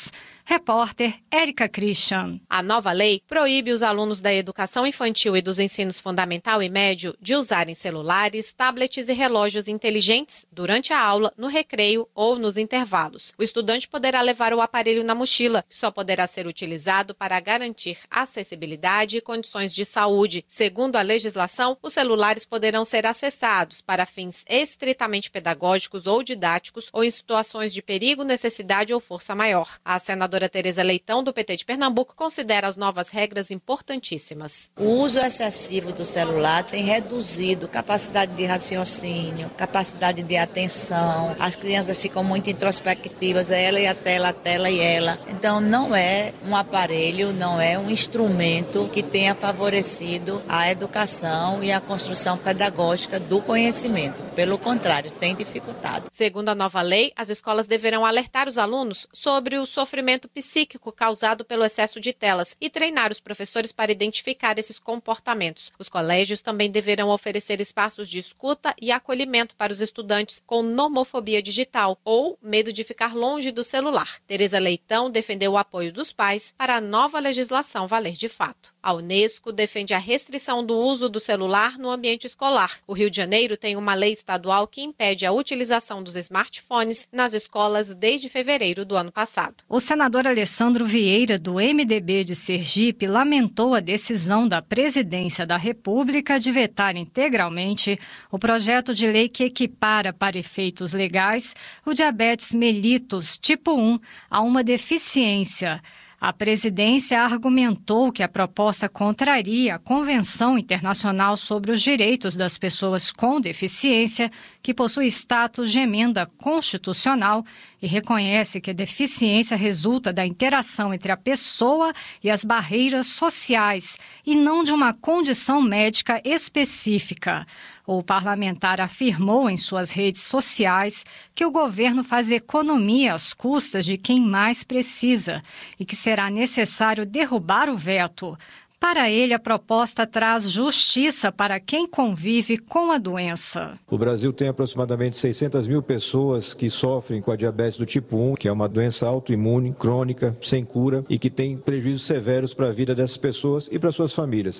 Repórter Érica Christian. A nova lei proíbe os alunos da educação infantil e dos ensinos fundamental e médio de usarem celulares, tablets e relógios inteligentes durante a aula, no recreio ou nos intervalos. O estudante poderá levar o aparelho na mochila, que só poderá ser utilizado para garantir acessibilidade e condições de saúde. Segundo a legislação, os celulares poderão ser acessados para fins estritamente pedagógicos ou didáticos ou em situações de perigo, necessidade ou força maior. A senadora A Tereza Leitão, do P T de Pernambuco, considera as novas regras importantíssimas. O uso excessivo do celular tem reduzido capacidade de raciocínio, capacidade de atenção. As crianças ficam muito introspectivas, ela e a tela, a tela e ela. Então não é um aparelho, não é um instrumento que tenha favorecido a educação e a construção pedagógica do conhecimento. Pelo contrário, tem dificultado. Segundo a nova lei, as escolas deverão alertar os alunos sobre o sofrimento psíquico causado pelo excesso de telas e treinar os professores para identificar esses comportamentos. Os colégios também deverão oferecer espaços de escuta e acolhimento para os estudantes com nomofobia digital ou medo de ficar longe do celular. Tereza Leitão defendeu o apoio dos pais para a nova legislação valer de fato. A Unesco defende a restrição do uso do celular no ambiente escolar. O Rio de Janeiro tem uma lei estadual que impede a utilização dos smartphones nas escolas desde fevereiro do ano passado. O senador Alessandro Vieira, do M D B de Sergipe, lamentou a decisão da Presidência da República de vetar integralmente o projeto de lei que equipara para efeitos legais o diabetes mellitus tipo um a uma deficiência. A presidência argumentou que a proposta contraria a Convenção Internacional sobre os Direitos das Pessoas com Deficiência, que possui status de emenda constitucional e reconhece que a deficiência resulta da interação entre a pessoa e as barreiras sociais e não de uma condição médica específica. O parlamentar afirmou em suas redes sociais que o governo faz economia às custas de quem mais precisa e que será necessário derrubar o veto. Para ele, a proposta traz justiça para quem convive com a doença. O Brasil tem aproximadamente seiscentas mil pessoas que sofrem com a diabetes do tipo um, que é uma doença autoimune, crônica, sem cura e que tem prejuízos severos para a vida dessas pessoas e para suas famílias.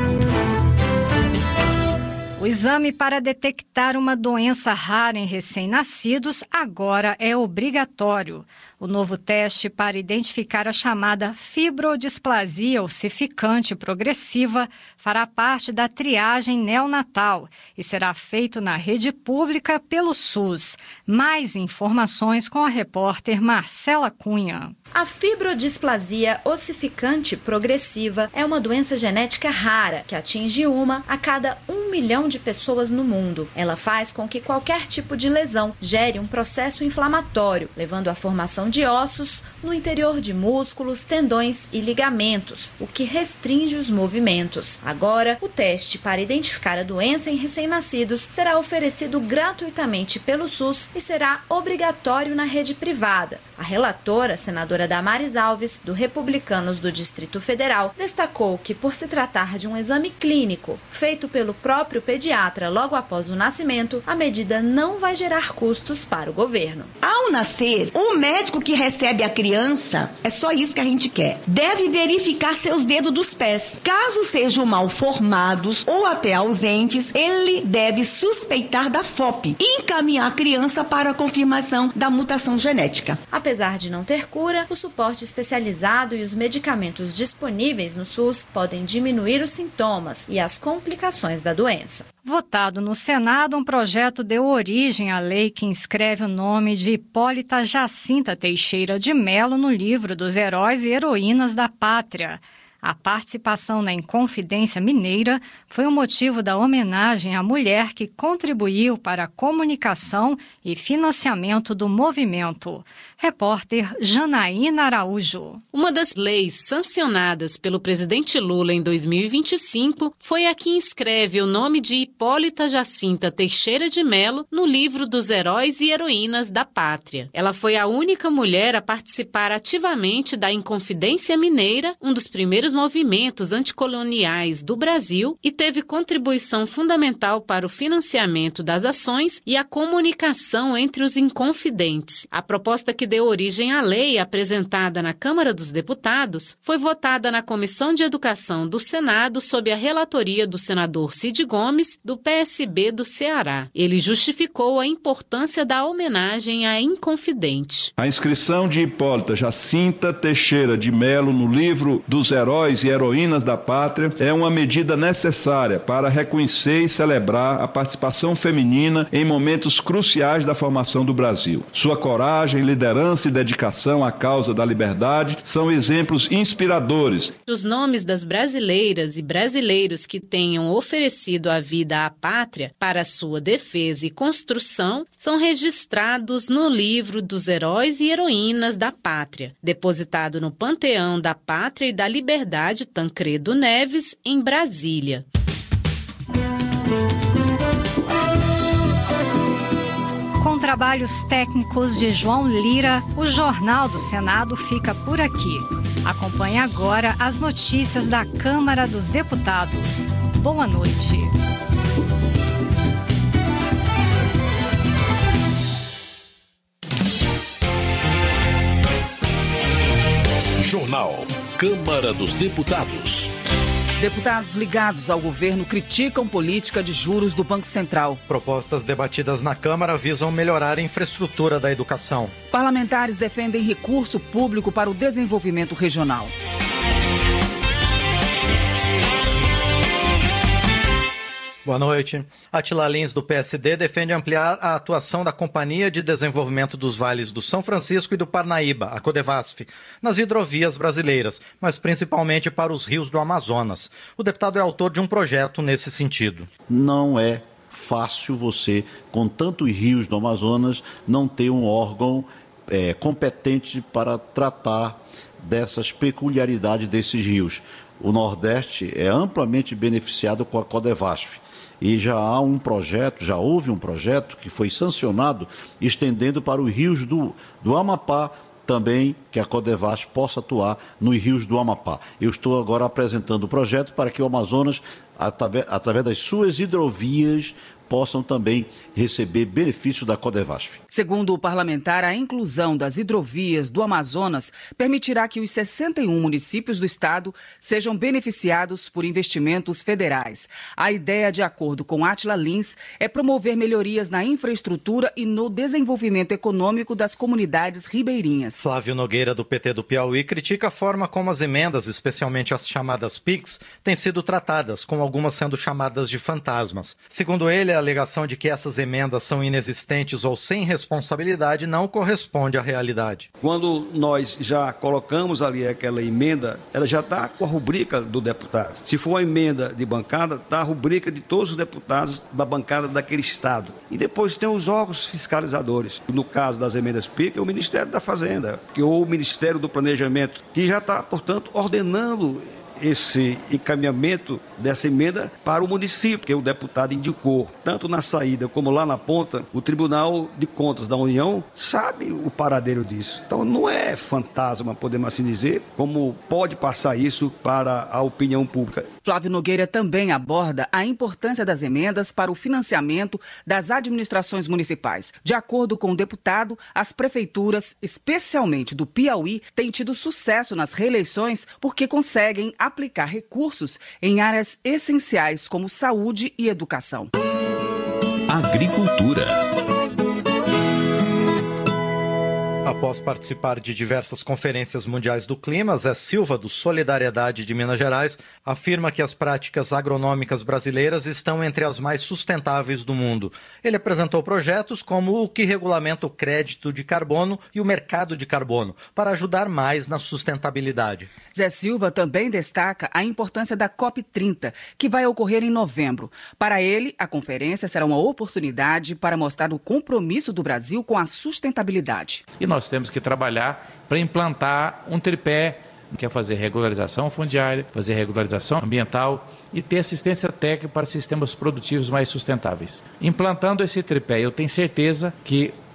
O exame para detectar uma doença rara em recém-nascidos agora é obrigatório. O novo teste para identificar a chamada fibrodisplasia ossificante progressiva fará parte da triagem neonatal e será feito na rede pública pelo SUS. Mais informações com a repórter Marcela Cunha. A fibrodisplasia ossificante progressiva é uma doença genética rara que atinge uma a cada um milhão de pessoas no mundo. Ela faz com que qualquer tipo de lesão gere um processo inflamatório, levando à formação de ossos no interior de músculos, tendões e ligamentos, o que restringe os movimentos. Agora, o teste para identificar a doença em recém-nascidos será oferecido gratuitamente pelo SUS e será obrigatório na rede privada. A relatora, senadora Damares Alves, do Republicanos do Distrito Federal, destacou que, por se tratar de um exame clínico feito pelo próprio pediatra logo após o nascimento, a medida não vai gerar custos para o governo. Ao nascer, o médico que recebe a criança, é só isso que a gente quer, deve verificar seus dedos dos pés. Caso sejam mal formados ou até ausentes, ele deve suspeitar da F O P e encaminhar a criança para a confirmação da mutação genética. Apesar de não ter cura, o suporte especializado e os medicamentos disponíveis no SUS podem diminuir os sintomas e as complicações da doença. Votado no Senado, um projeto deu origem à lei que inscreve o nome de Hipólita Jacinta Teixeira de Melo no livro dos Heróis e Heroínas da Pátria. A participação na Inconfidência Mineira foi o motivo da homenagem à mulher que contribuiu para a comunicação e financiamento do movimento. Repórter Janaína Araújo. Uma das leis sancionadas pelo presidente Lula em dois mil e vinte e cinco foi a que inscreve o nome de Hipólita Jacinta Teixeira de Melo no livro dos Heróis e Heroínas da Pátria. Ela foi a única mulher a participar ativamente da Inconfidência Mineira, um dos primeiros os movimentos anticoloniais do Brasil e teve contribuição fundamental para o financiamento das ações e a comunicação entre os inconfidentes. A proposta que deu origem à lei apresentada na Câmara dos Deputados foi votada na Comissão de Educação do Senado sob a relatoria do senador Cid Gomes, do P S B do Ceará. Ele justificou a importância da homenagem à inconfidente. A inscrição de Hipólita Jacinta Teixeira de Melo no livro dos heróis e heroínas da pátria é uma medida necessária para reconhecer e celebrar a participação feminina em momentos cruciais da formação do Brasil. Sua coragem, liderança e dedicação à causa da liberdade são exemplos inspiradores. Os nomes das brasileiras e brasileiros que tenham oferecido a vida à pátria para sua defesa e construção são registrados no livro dos heróis e heroínas da pátria, depositado no Panteão da Pátria e da Liberdade Tancredo Neves, em Brasília. Com trabalhos técnicos de João Lira, o Jornal do Senado fica por aqui. Acompanhe agora as notícias da Câmara dos Deputados. Boa noite. Jornal Câmara dos Deputados. Deputados ligados ao governo criticam política de juros do Banco Central. Propostas debatidas na Câmara visam melhorar a infraestrutura da educação. Parlamentares defendem recurso público para o desenvolvimento regional. Boa noite. Atila Lins, do P S D, defende ampliar a atuação da Companhia de Desenvolvimento dos Vales do São Francisco e do Parnaíba, a Codevasf, nas hidrovias brasileiras, mas principalmente para os rios do Amazonas. O deputado é autor de um projeto nesse sentido. Não é fácil você, com tantos rios do Amazonas, não ter um órgão é, competente para tratar dessas peculiaridades desses rios. O Nordeste é amplamente beneficiado com a Codevasf. E já há um projeto, já houve um projeto que foi sancionado, estendendo para os rios do, do Amapá, também que a Codevasf possa atuar nos rios do Amapá. Eu estou agora apresentando o projeto para que o Amazonas, através das suas hidrovias, possam também receber benefícios da Codevasf. Segundo o parlamentar, a inclusão das hidrovias do Amazonas permitirá que os sessenta e um municípios do estado sejam beneficiados por investimentos federais. A ideia, de acordo com Atila Lins, é promover melhorias na infraestrutura e no desenvolvimento econômico das comunidades ribeirinhas. Flávio Nogueira, do P T do Piauí, critica a forma como as emendas, especialmente as chamadas PIX, têm sido tratadas, com algumas sendo chamadas de fantasmas. Segundo ele, a alegação de que essas emendas são inexistentes ou sem responsabilidade não corresponde à realidade. Quando nós já colocamos ali aquela emenda, ela já está com a rubrica do deputado. Se for uma emenda de bancada, está a rubrica de todos os deputados da bancada daquele estado. E depois tem os órgãos fiscalizadores. No caso das emendas P I C, é o Ministério da Fazenda, que ou o Ministério do Planejamento, que já está, portanto, ordenando esse encaminhamento dessa emenda para o município, que o deputado indicou. Tanto na saída como lá na ponta, o Tribunal de Contas da União sabe o paradeiro disso. Então não é fantasma, podemos assim dizer, como pode passar isso para a opinião pública. Flávio Nogueira também aborda a importância das emendas para o financiamento das administrações municipais. De acordo com o deputado, as prefeituras, especialmente do Piauí, têm tido sucesso nas reeleições porque conseguem aplicar recursos em áreas essenciais como saúde e educação. Agricultura. Após participar de diversas conferências mundiais do clima, Zé Silva, do Solidariedade de Minas Gerais, afirma que as práticas agronômicas brasileiras estão entre as mais sustentáveis do mundo. Ele apresentou projetos como o que regulamenta o crédito de carbono e o mercado de carbono, para ajudar mais na sustentabilidade. Zé Silva também destaca a importância da COP trinta, que vai ocorrer em novembro. Para ele, a conferência será uma oportunidade para mostrar o compromisso do Brasil com a sustentabilidade. E nós temos que trabalhar para implantar um tripé, que é fazer regularização fundiária, fazer regularização ambiental e ter assistência técnica para sistemas produtivos mais sustentáveis. Implantando esse tripé, eu tenho certeza que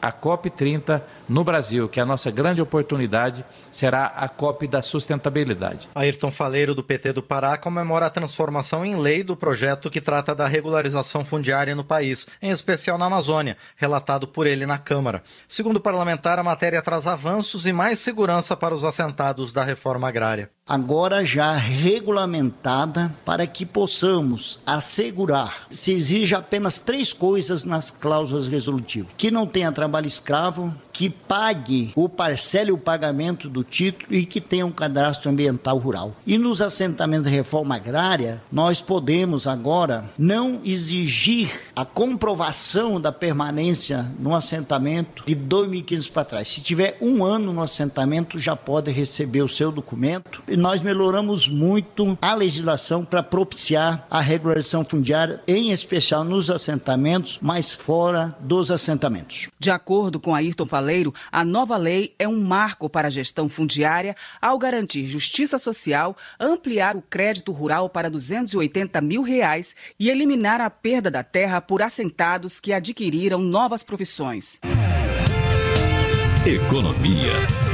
a COP trinta no Brasil, que é a nossa grande oportunidade, será a COP da sustentabilidade. Ayrton Faleiro, do P T do Pará, comemora a transformação em lei do projeto que trata da regularização fundiária no país, em especial na Amazônia, relatado por ele na Câmara. Segundo o parlamentar, a matéria traz avanços e mais segurança para os assentados da reforma agrária. Agora já regulamentada para que possamos assegurar, se exige apenas três coisas nas cláusulas resolutivas: que não tenha trabalho escravo, que pague ou parcele o pagamento do título e que tenha um cadastro ambiental rural. E nos assentamentos de reforma agrária, nós podemos agora não exigir a comprovação da permanência no assentamento de dois mil e quinze para trás. Se tiver um ano no assentamento, já pode receber o seu documento. E nós melhoramos muito a legislação para propiciar a regularização fundiária, em especial nos assentamentos, mas fora dos assentamentos. De acordo com Ayrton Faleiro, a nova lei é um marco para a gestão fundiária ao garantir justiça social, ampliar o crédito rural para duzentos e oitenta mil reais e eliminar a perda da terra por assentados que adquiriram novas profissões. Economia.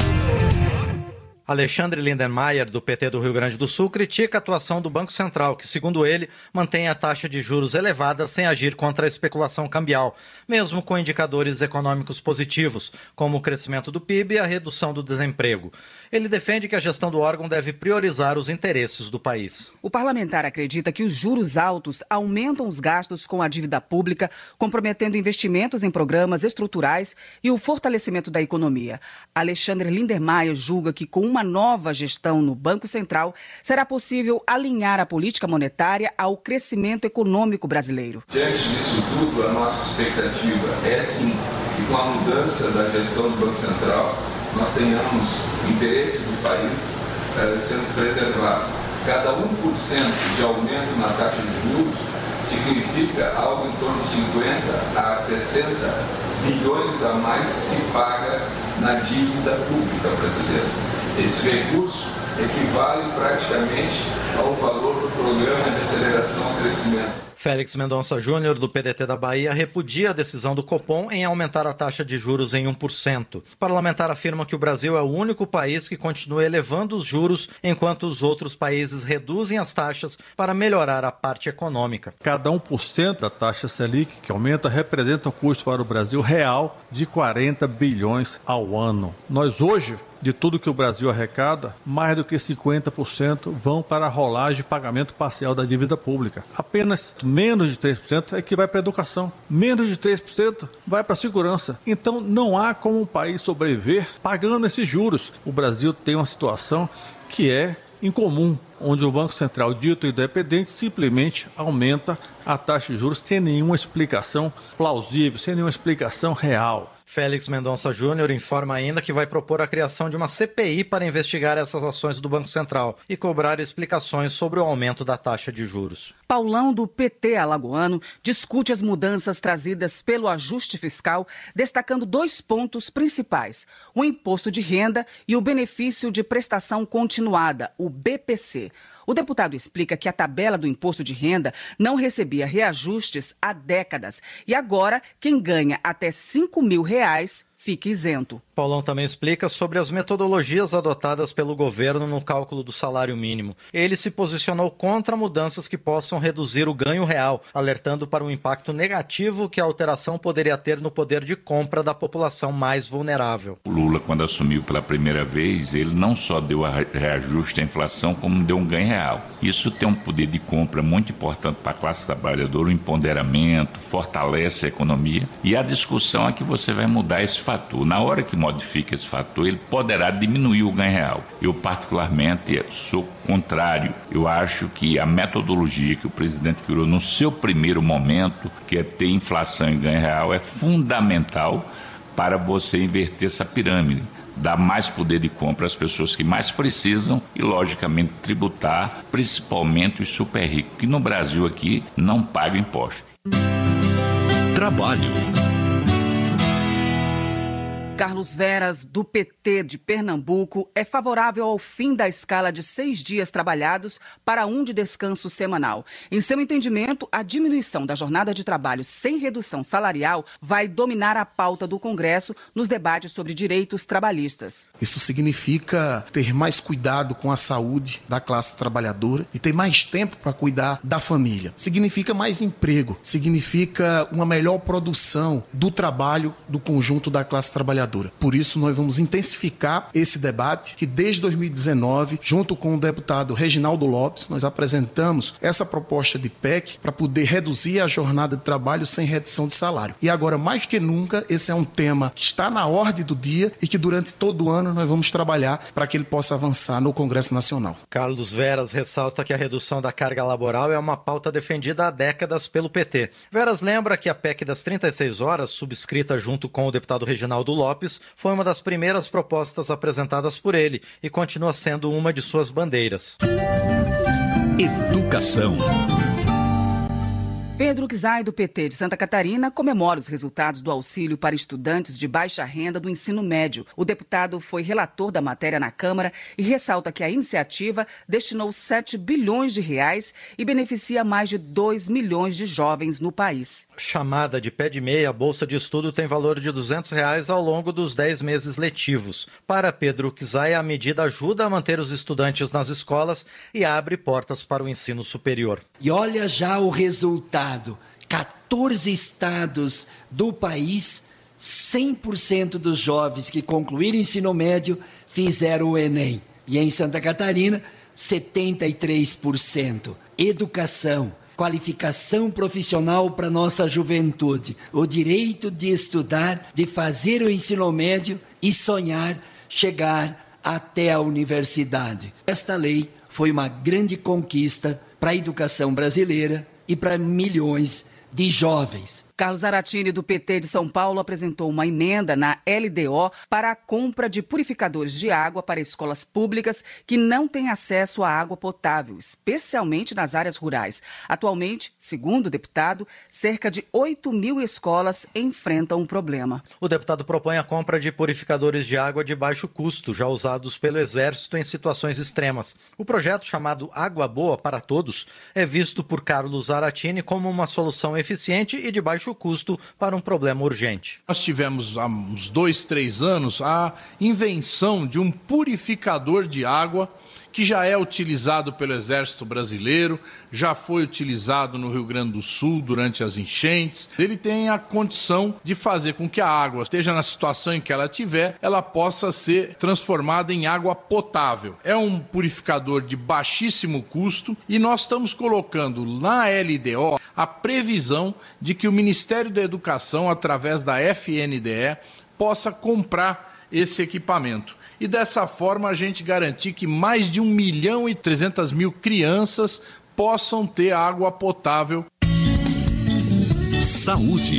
Alexandre Lindenmayer, do P T do Rio Grande do Sul, critica a atuação do Banco Central, que, segundo ele, mantém a taxa de juros elevada sem agir contra a especulação cambial, mesmo com indicadores econômicos positivos, como o crescimento do P I B e a redução do desemprego. Ele defende que a gestão do órgão deve priorizar os interesses do país. O parlamentar acredita que os juros altos aumentam os gastos com a dívida pública, comprometendo investimentos em programas estruturais e o fortalecimento da economia. Alexandre Lindenmayer julga que, com uma nova gestão no Banco Central, será possível alinhar a política monetária ao crescimento econômico brasileiro. Diante disso tudo, a nossa expectativa é sim que, com a mudança da gestão do Banco Central, nós tenhamos interesse do país eh, sendo preservado. Cada um por cento de aumento na taxa de juros significa algo em torno de cinquenta a sessenta bilhões a mais que se paga na dívida pública brasileira. Esse recurso equivale praticamente ao valor do Programa de Aceleração ao Crescimento. Félix Mendonça Júnior, do P D T da Bahia, repudia a decisão do Copom em aumentar a taxa de juros em um por cento. O parlamentar afirma que o Brasil é o único país que continua elevando os juros, enquanto os outros países reduzem as taxas para melhorar a parte econômica. Cada um por cento da taxa Selic que aumenta representa um custo para o Brasil real de quarenta bilhões ao ano. Nós hoje, de tudo que o Brasil arrecada, mais do que cinquenta por cento vão para a rolagem de pagamento parcial da dívida pública. Apenas menos de três por cento é que vai para a educação. Menos de três por cento vai para a segurança. Então não há como um país sobreviver pagando esses juros. O Brasil tem uma situação que é incomum, onde o Banco Central, dito independente, simplesmente aumenta a taxa de juros sem nenhuma explicação plausível, sem nenhuma explicação real. Félix Mendonça Júnior informa ainda que vai propor a criação de uma C P I para investigar essas ações do Banco Central e cobrar explicações sobre o aumento da taxa de juros. Paulão, do P T alagoano, discute as mudanças trazidas pelo ajuste fiscal, destacando dois pontos principais: o imposto de renda e o benefício de prestação continuada, o B P C. O deputado explica que a tabela do imposto de renda não recebia reajustes há décadas e agora quem ganha até cinco mil reais fica isento. Paulão também explica sobre as metodologias adotadas pelo governo no cálculo do salário mínimo. Ele se posicionou contra mudanças que possam reduzir o ganho real, alertando para o impacto negativo que a alteração poderia ter no poder de compra da população mais vulnerável. O Lula, quando assumiu pela primeira vez, ele não só deu a reajuste à inflação, como deu um ganho real. Isso tem um poder de compra muito importante para a classe trabalhadora, o empoderamento, fortalece a economia. E a discussão é que você vai mudar esse fator. Na hora que modifica esse fator, ele poderá diminuir o ganho real. Eu, particularmente, sou contrário. Eu acho que a metodologia que o presidente criou no seu primeiro momento, que é ter inflação e ganho real, é fundamental para você inverter essa pirâmide. Dar mais poder de compra às pessoas que mais precisam e, logicamente, tributar principalmente os super ricos, que no Brasil aqui não pagam impostos. Trabalho. Carlos Veras, do P T de Pernambuco, é favorável ao fim da escala de seis dias trabalhados para um de descanso semanal. Em seu entendimento, a diminuição da jornada de trabalho sem redução salarial vai dominar a pauta do Congresso nos debates sobre direitos trabalhistas. Isso significa ter mais cuidado com a saúde da classe trabalhadora e ter mais tempo para cuidar da família. Significa mais emprego, significa uma melhor produção do trabalho do conjunto da classe trabalhadora. Por isso, nós vamos intensificar esse debate que, desde dois mil e dezenove, junto com o deputado Reginaldo Lopes, nós apresentamos essa proposta de P E C para poder reduzir a jornada de trabalho sem redução de salário. E agora, mais que nunca, esse é um tema que está na ordem do dia e que, durante todo o ano, nós vamos trabalhar para que ele possa avançar no Congresso Nacional. Carlos Veras ressalta que a redução da carga laboral é uma pauta defendida há décadas pelo P T. Veras lembra que a P E C das trinta e seis horas, subscrita junto com o deputado Reginaldo Lopes, foi uma das primeiras propostas apresentadas por ele e continua sendo uma de suas bandeiras. Educação. Pedro Kizai, do P T de Santa Catarina, comemora os resultados do auxílio para estudantes de baixa renda do ensino médio. O deputado foi relator da matéria na Câmara e ressalta que a iniciativa destinou sete bilhões de reais e beneficia mais de dois milhões de jovens no país. Chamada de pé de meia, a bolsa de estudo tem valor de duzentos reais ao longo dos dez meses letivos. Para Pedro Kizai, a medida ajuda a manter os estudantes nas escolas e abre portas para o ensino superior. E olha já o resultado. quatorze estados do país, cem por cento dos jovens que concluíram o ensino médio fizeram o Enem. E em Santa Catarina, setenta e três por cento. Educação, qualificação profissional para nossa juventude. O direito de estudar, de fazer o ensino médio e sonhar chegar até a universidade. Esta lei foi uma grande conquista para a educação brasileira e para milhões de jovens. Carlos Zaratini, do P T de São Paulo, apresentou uma emenda na L D O para a compra de purificadores de água para escolas públicas que não têm acesso à água potável, especialmente nas áreas rurais. Atualmente, segundo o deputado, cerca de oito mil escolas enfrentam um problema. O deputado propõe a compra de purificadores de água de baixo custo, já usados pelo Exército em situações extremas. O projeto, chamado Água Boa para Todos, é visto por Carlos Zaratini como uma solução eficiente e de baixo custo para um problema urgente. Nós tivemos há uns dois, três anos a invenção de um purificador de água que já é utilizado pelo Exército Brasileiro, já foi utilizado no Rio Grande do Sul durante as enchentes. Ele tem a condição de fazer com que a água esteja na situação em que ela estiver, ela possa ser transformada em água potável. É um purificador de baixíssimo custo e nós estamos colocando na L D O a previsão de que o Ministério da Educação, através da F N D E, possa comprar esse equipamento. E dessa forma a gente garantir que mais de um milhão e trezentas mil crianças possam ter água potável. Saúde.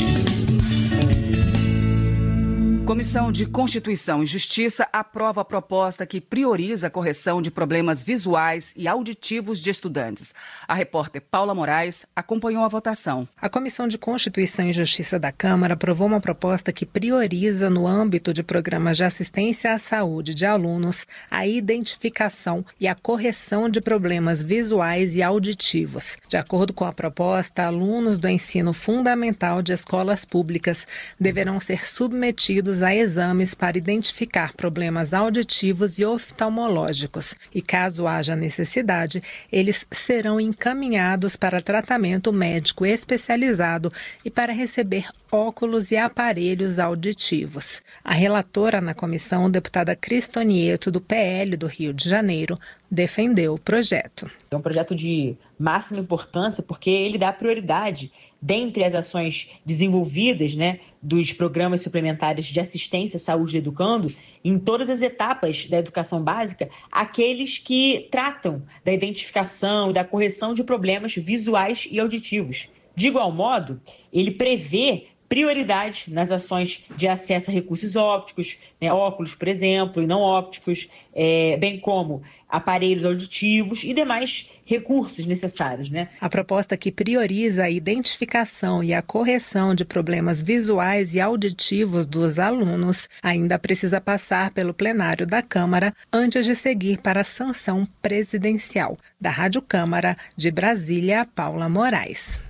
Comissão de Constituição e Justiça aprova a proposta que prioriza a correção de problemas visuais e auditivos de estudantes. A repórter Paula Moraes acompanhou a votação. A Comissão de Constituição e Justiça da Câmara aprovou uma proposta que prioriza, no âmbito de programas de assistência à saúde de alunos, a identificação e a correção de problemas visuais e auditivos. De acordo com a proposta, alunos do ensino fundamental de escolas públicas deverão ser submetidos a exames para identificar problemas auditivos e oftalmológicos e, caso haja necessidade, eles serão encaminhados para tratamento médico especializado e para receber óculos e aparelhos auditivos. A relatora na comissão, deputada Cristonieto, do P L do Rio de Janeiro, defendeu o projeto. É um projeto de máxima importância porque ele dá prioridade, dentre as ações desenvolvidas, né, dos programas suplementares de assistência à saúde do educando, em todas as etapas da educação básica, aqueles que tratam da identificação e da correção de problemas visuais e auditivos. De igual modo, ele prevê prioridade nas ações de acesso a recursos ópticos, né, óculos, por exemplo, e não ópticos, é, bem como aparelhos auditivos e demais recursos necessários, né? A proposta que prioriza a identificação e a correção de problemas visuais e auditivos dos alunos ainda precisa passar pelo plenário da Câmara antes de seguir para a sanção presidencial. Da Rádio Câmara, de Brasília, Paula Moraes.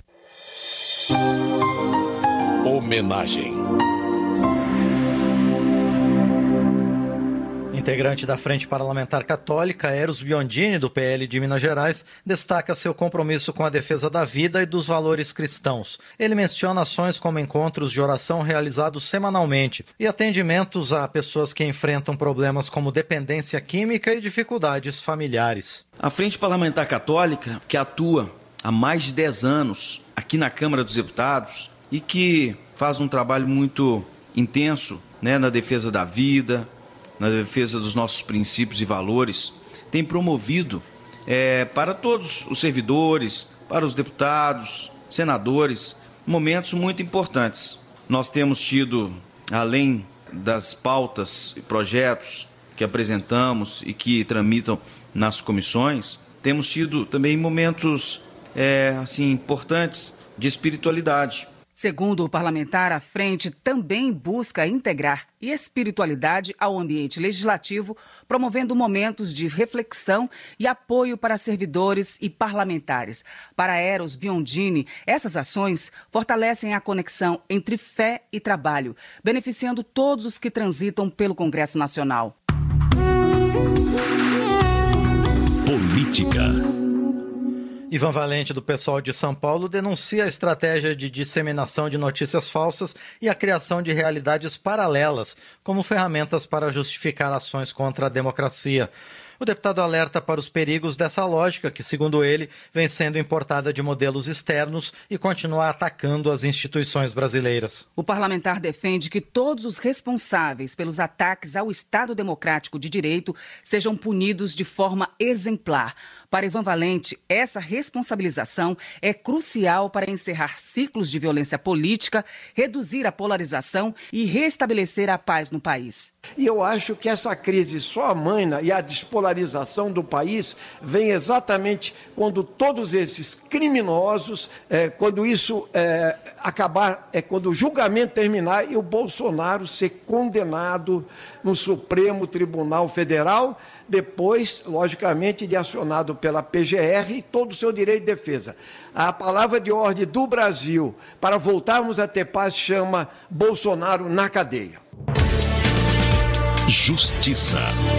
Homenagem. Integrante da Frente Parlamentar Católica, Eros Biondini, do P L de Minas Gerais, destaca seu compromisso com a defesa da vida e dos valores cristãos. Ele menciona ações como encontros de oração realizados semanalmente e atendimentos a pessoas que enfrentam problemas como dependência química e dificuldades familiares. A Frente Parlamentar Católica, que atua há mais de dez anos aqui na Câmara dos Deputados e que faz um trabalho muito intenso, né, na defesa da vida, na defesa dos nossos princípios e valores, tem promovido é, para todos os servidores, para os deputados, senadores, momentos muito importantes. Nós temos tido, além das pautas e projetos que apresentamos e que tramitam nas comissões, temos tido também momentos é, assim, importantes de espiritualidade. Segundo o parlamentar, a frente também busca integrar espiritualidade ao ambiente legislativo, promovendo momentos de reflexão e apoio para servidores e parlamentares. Para Eros Biondini, essas ações fortalecem a conexão entre fé e trabalho, beneficiando todos os que transitam pelo Congresso Nacional. Política. Ivan Valente, do PSOL de São Paulo, denuncia a estratégia de disseminação de notícias falsas e a criação de realidades paralelas como ferramentas para justificar ações contra a democracia. O deputado alerta para os perigos dessa lógica que, segundo ele, vem sendo importada de modelos externos e continua atacando as instituições brasileiras. O parlamentar defende que todos os responsáveis pelos ataques ao Estado Democrático de Direito sejam punidos de forma exemplar. Para Ivan Valente, essa responsabilização é crucial para encerrar ciclos de violência política, reduzir a polarização e restabelecer a paz no país. E eu acho que essa crise só amaina e a despolarização do país vem exatamente quando todos esses criminosos, é, quando isso é, acabar, é quando o julgamento terminar e o Bolsonaro ser condenado no Supremo Tribunal Federal, depois, logicamente, de acionado pela P G R e todo o seu direito de defesa. A palavra de ordem do Brasil para voltarmos a ter paz chama Bolsonaro na cadeia. Justiça.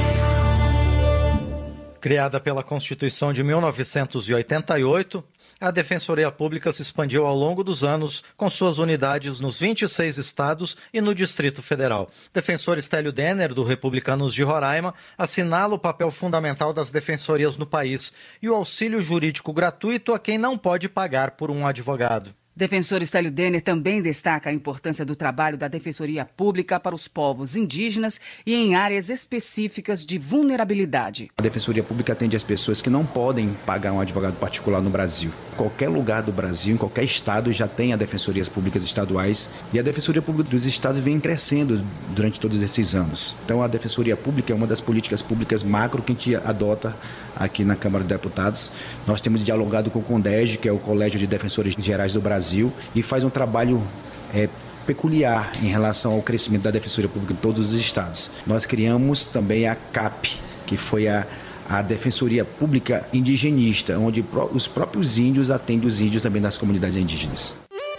Criada pela Constituição de mil novecentos e oitenta e oito, a Defensoria Pública se expandiu ao longo dos anos com suas unidades nos vinte e seis estados e no Distrito Federal. Defensor Stélio Denner, do Republicanos de Roraima, assinala o papel fundamental das defensorias no país e o auxílio jurídico gratuito a quem não pode pagar por um advogado. Defensor Stélio Denner também destaca a importância do trabalho da Defensoria Pública para os povos indígenas e em áreas específicas de vulnerabilidade. A Defensoria Pública atende as pessoas que não podem pagar um advogado particular no Brasil. Qualquer lugar do Brasil, em qualquer estado, já tem a Defensorias Públicas estaduais e a Defensoria Pública dos estados vem crescendo durante todos esses anos. Então a Defensoria Pública é uma das políticas públicas macro que a gente adota aqui na Câmara dos Deputados. Nós temos dialogado com o CONDEG, que é o Colégio de Defensores Gerais do Brasil, e faz um trabalho é, peculiar em relação ao crescimento da Defensoria Pública em todos os estados. Nós criamos também a CAP, que foi a, a Defensoria Pública Indigenista, onde os próprios índios atendem os índios também das comunidades indígenas.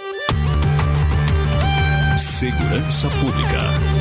Segurança Pública.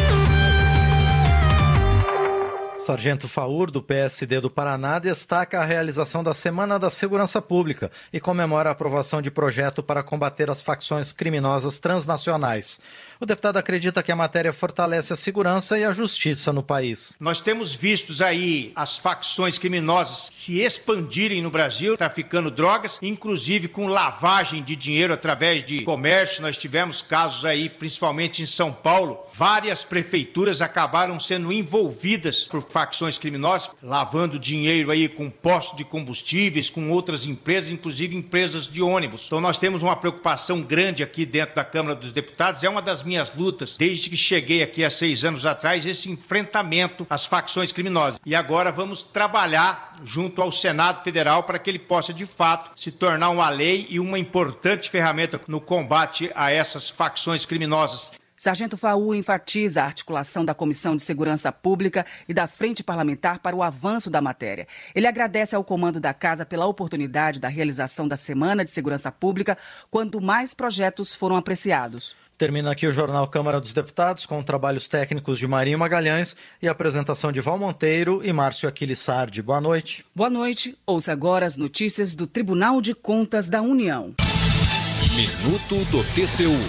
Sargento Faur, do P S D do Paraná, destaca a realização da Semana da Segurança Pública e comemora a aprovação de projeto para combater as facções criminosas transnacionais. O deputado acredita que a matéria fortalece a segurança e a justiça no país. Nós temos visto aí as facções criminosas se expandirem no Brasil, traficando drogas, inclusive com lavagem de dinheiro através de comércio. Nós tivemos casos aí, principalmente em São Paulo, Várias prefeituras acabaram sendo envolvidas por facções criminosas, lavando dinheiro aí com postos de combustíveis, com outras empresas, inclusive empresas de ônibus. Então nós temos uma preocupação grande aqui dentro da Câmara dos Deputados. É uma das minhas lutas, desde que cheguei aqui há seis anos atrás, esse enfrentamento às facções criminosas. E agora vamos trabalhar junto ao Senado Federal para que ele possa, de fato, se tornar uma lei e uma importante ferramenta no combate a essas facções criminosas. Sargento Faú enfatiza a articulação da Comissão de Segurança Pública e da Frente Parlamentar para o avanço da matéria. Ele agradece ao comando da Casa pela oportunidade da realização da Semana de Segurança Pública, quando mais projetos foram apreciados. Termina aqui o Jornal Câmara dos Deputados, com trabalhos técnicos de Marinho Magalhães e apresentação de Val Monteiro e Márcio Aquiles Sardi. Boa noite. Boa noite. Ouça agora as notícias do Tribunal de Contas da União. Minuto do T C U.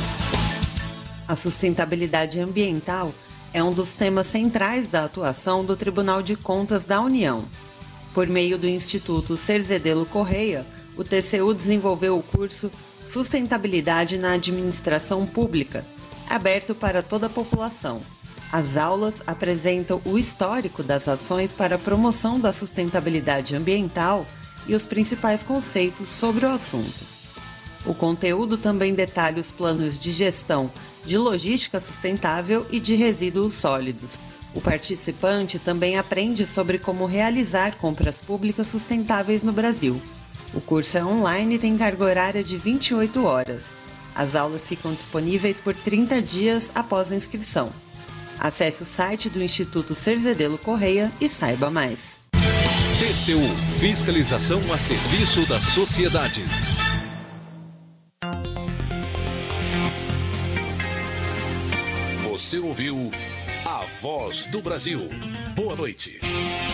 A sustentabilidade ambiental é um dos temas centrais da atuação do Tribunal de Contas da União. Por meio do Instituto Cerzedelo Correia, o T C U desenvolveu o curso Sustentabilidade na Administração Pública, aberto para toda a população. As aulas apresentam o histórico das ações para a promoção da sustentabilidade ambiental e os principais conceitos sobre o assunto. O conteúdo também detalha os planos de gestão de logística sustentável e de resíduos sólidos. O participante também aprende sobre como realizar compras públicas sustentáveis no Brasil. O curso é online e tem carga horária de vinte e oito horas. As aulas ficam disponíveis por trinta dias após a inscrição. Acesse o site do Instituto Cerzedelo Correia e saiba mais. T C U, fiscalização a serviço da sociedade. Você ouviu A Voz do Brasil. Boa noite.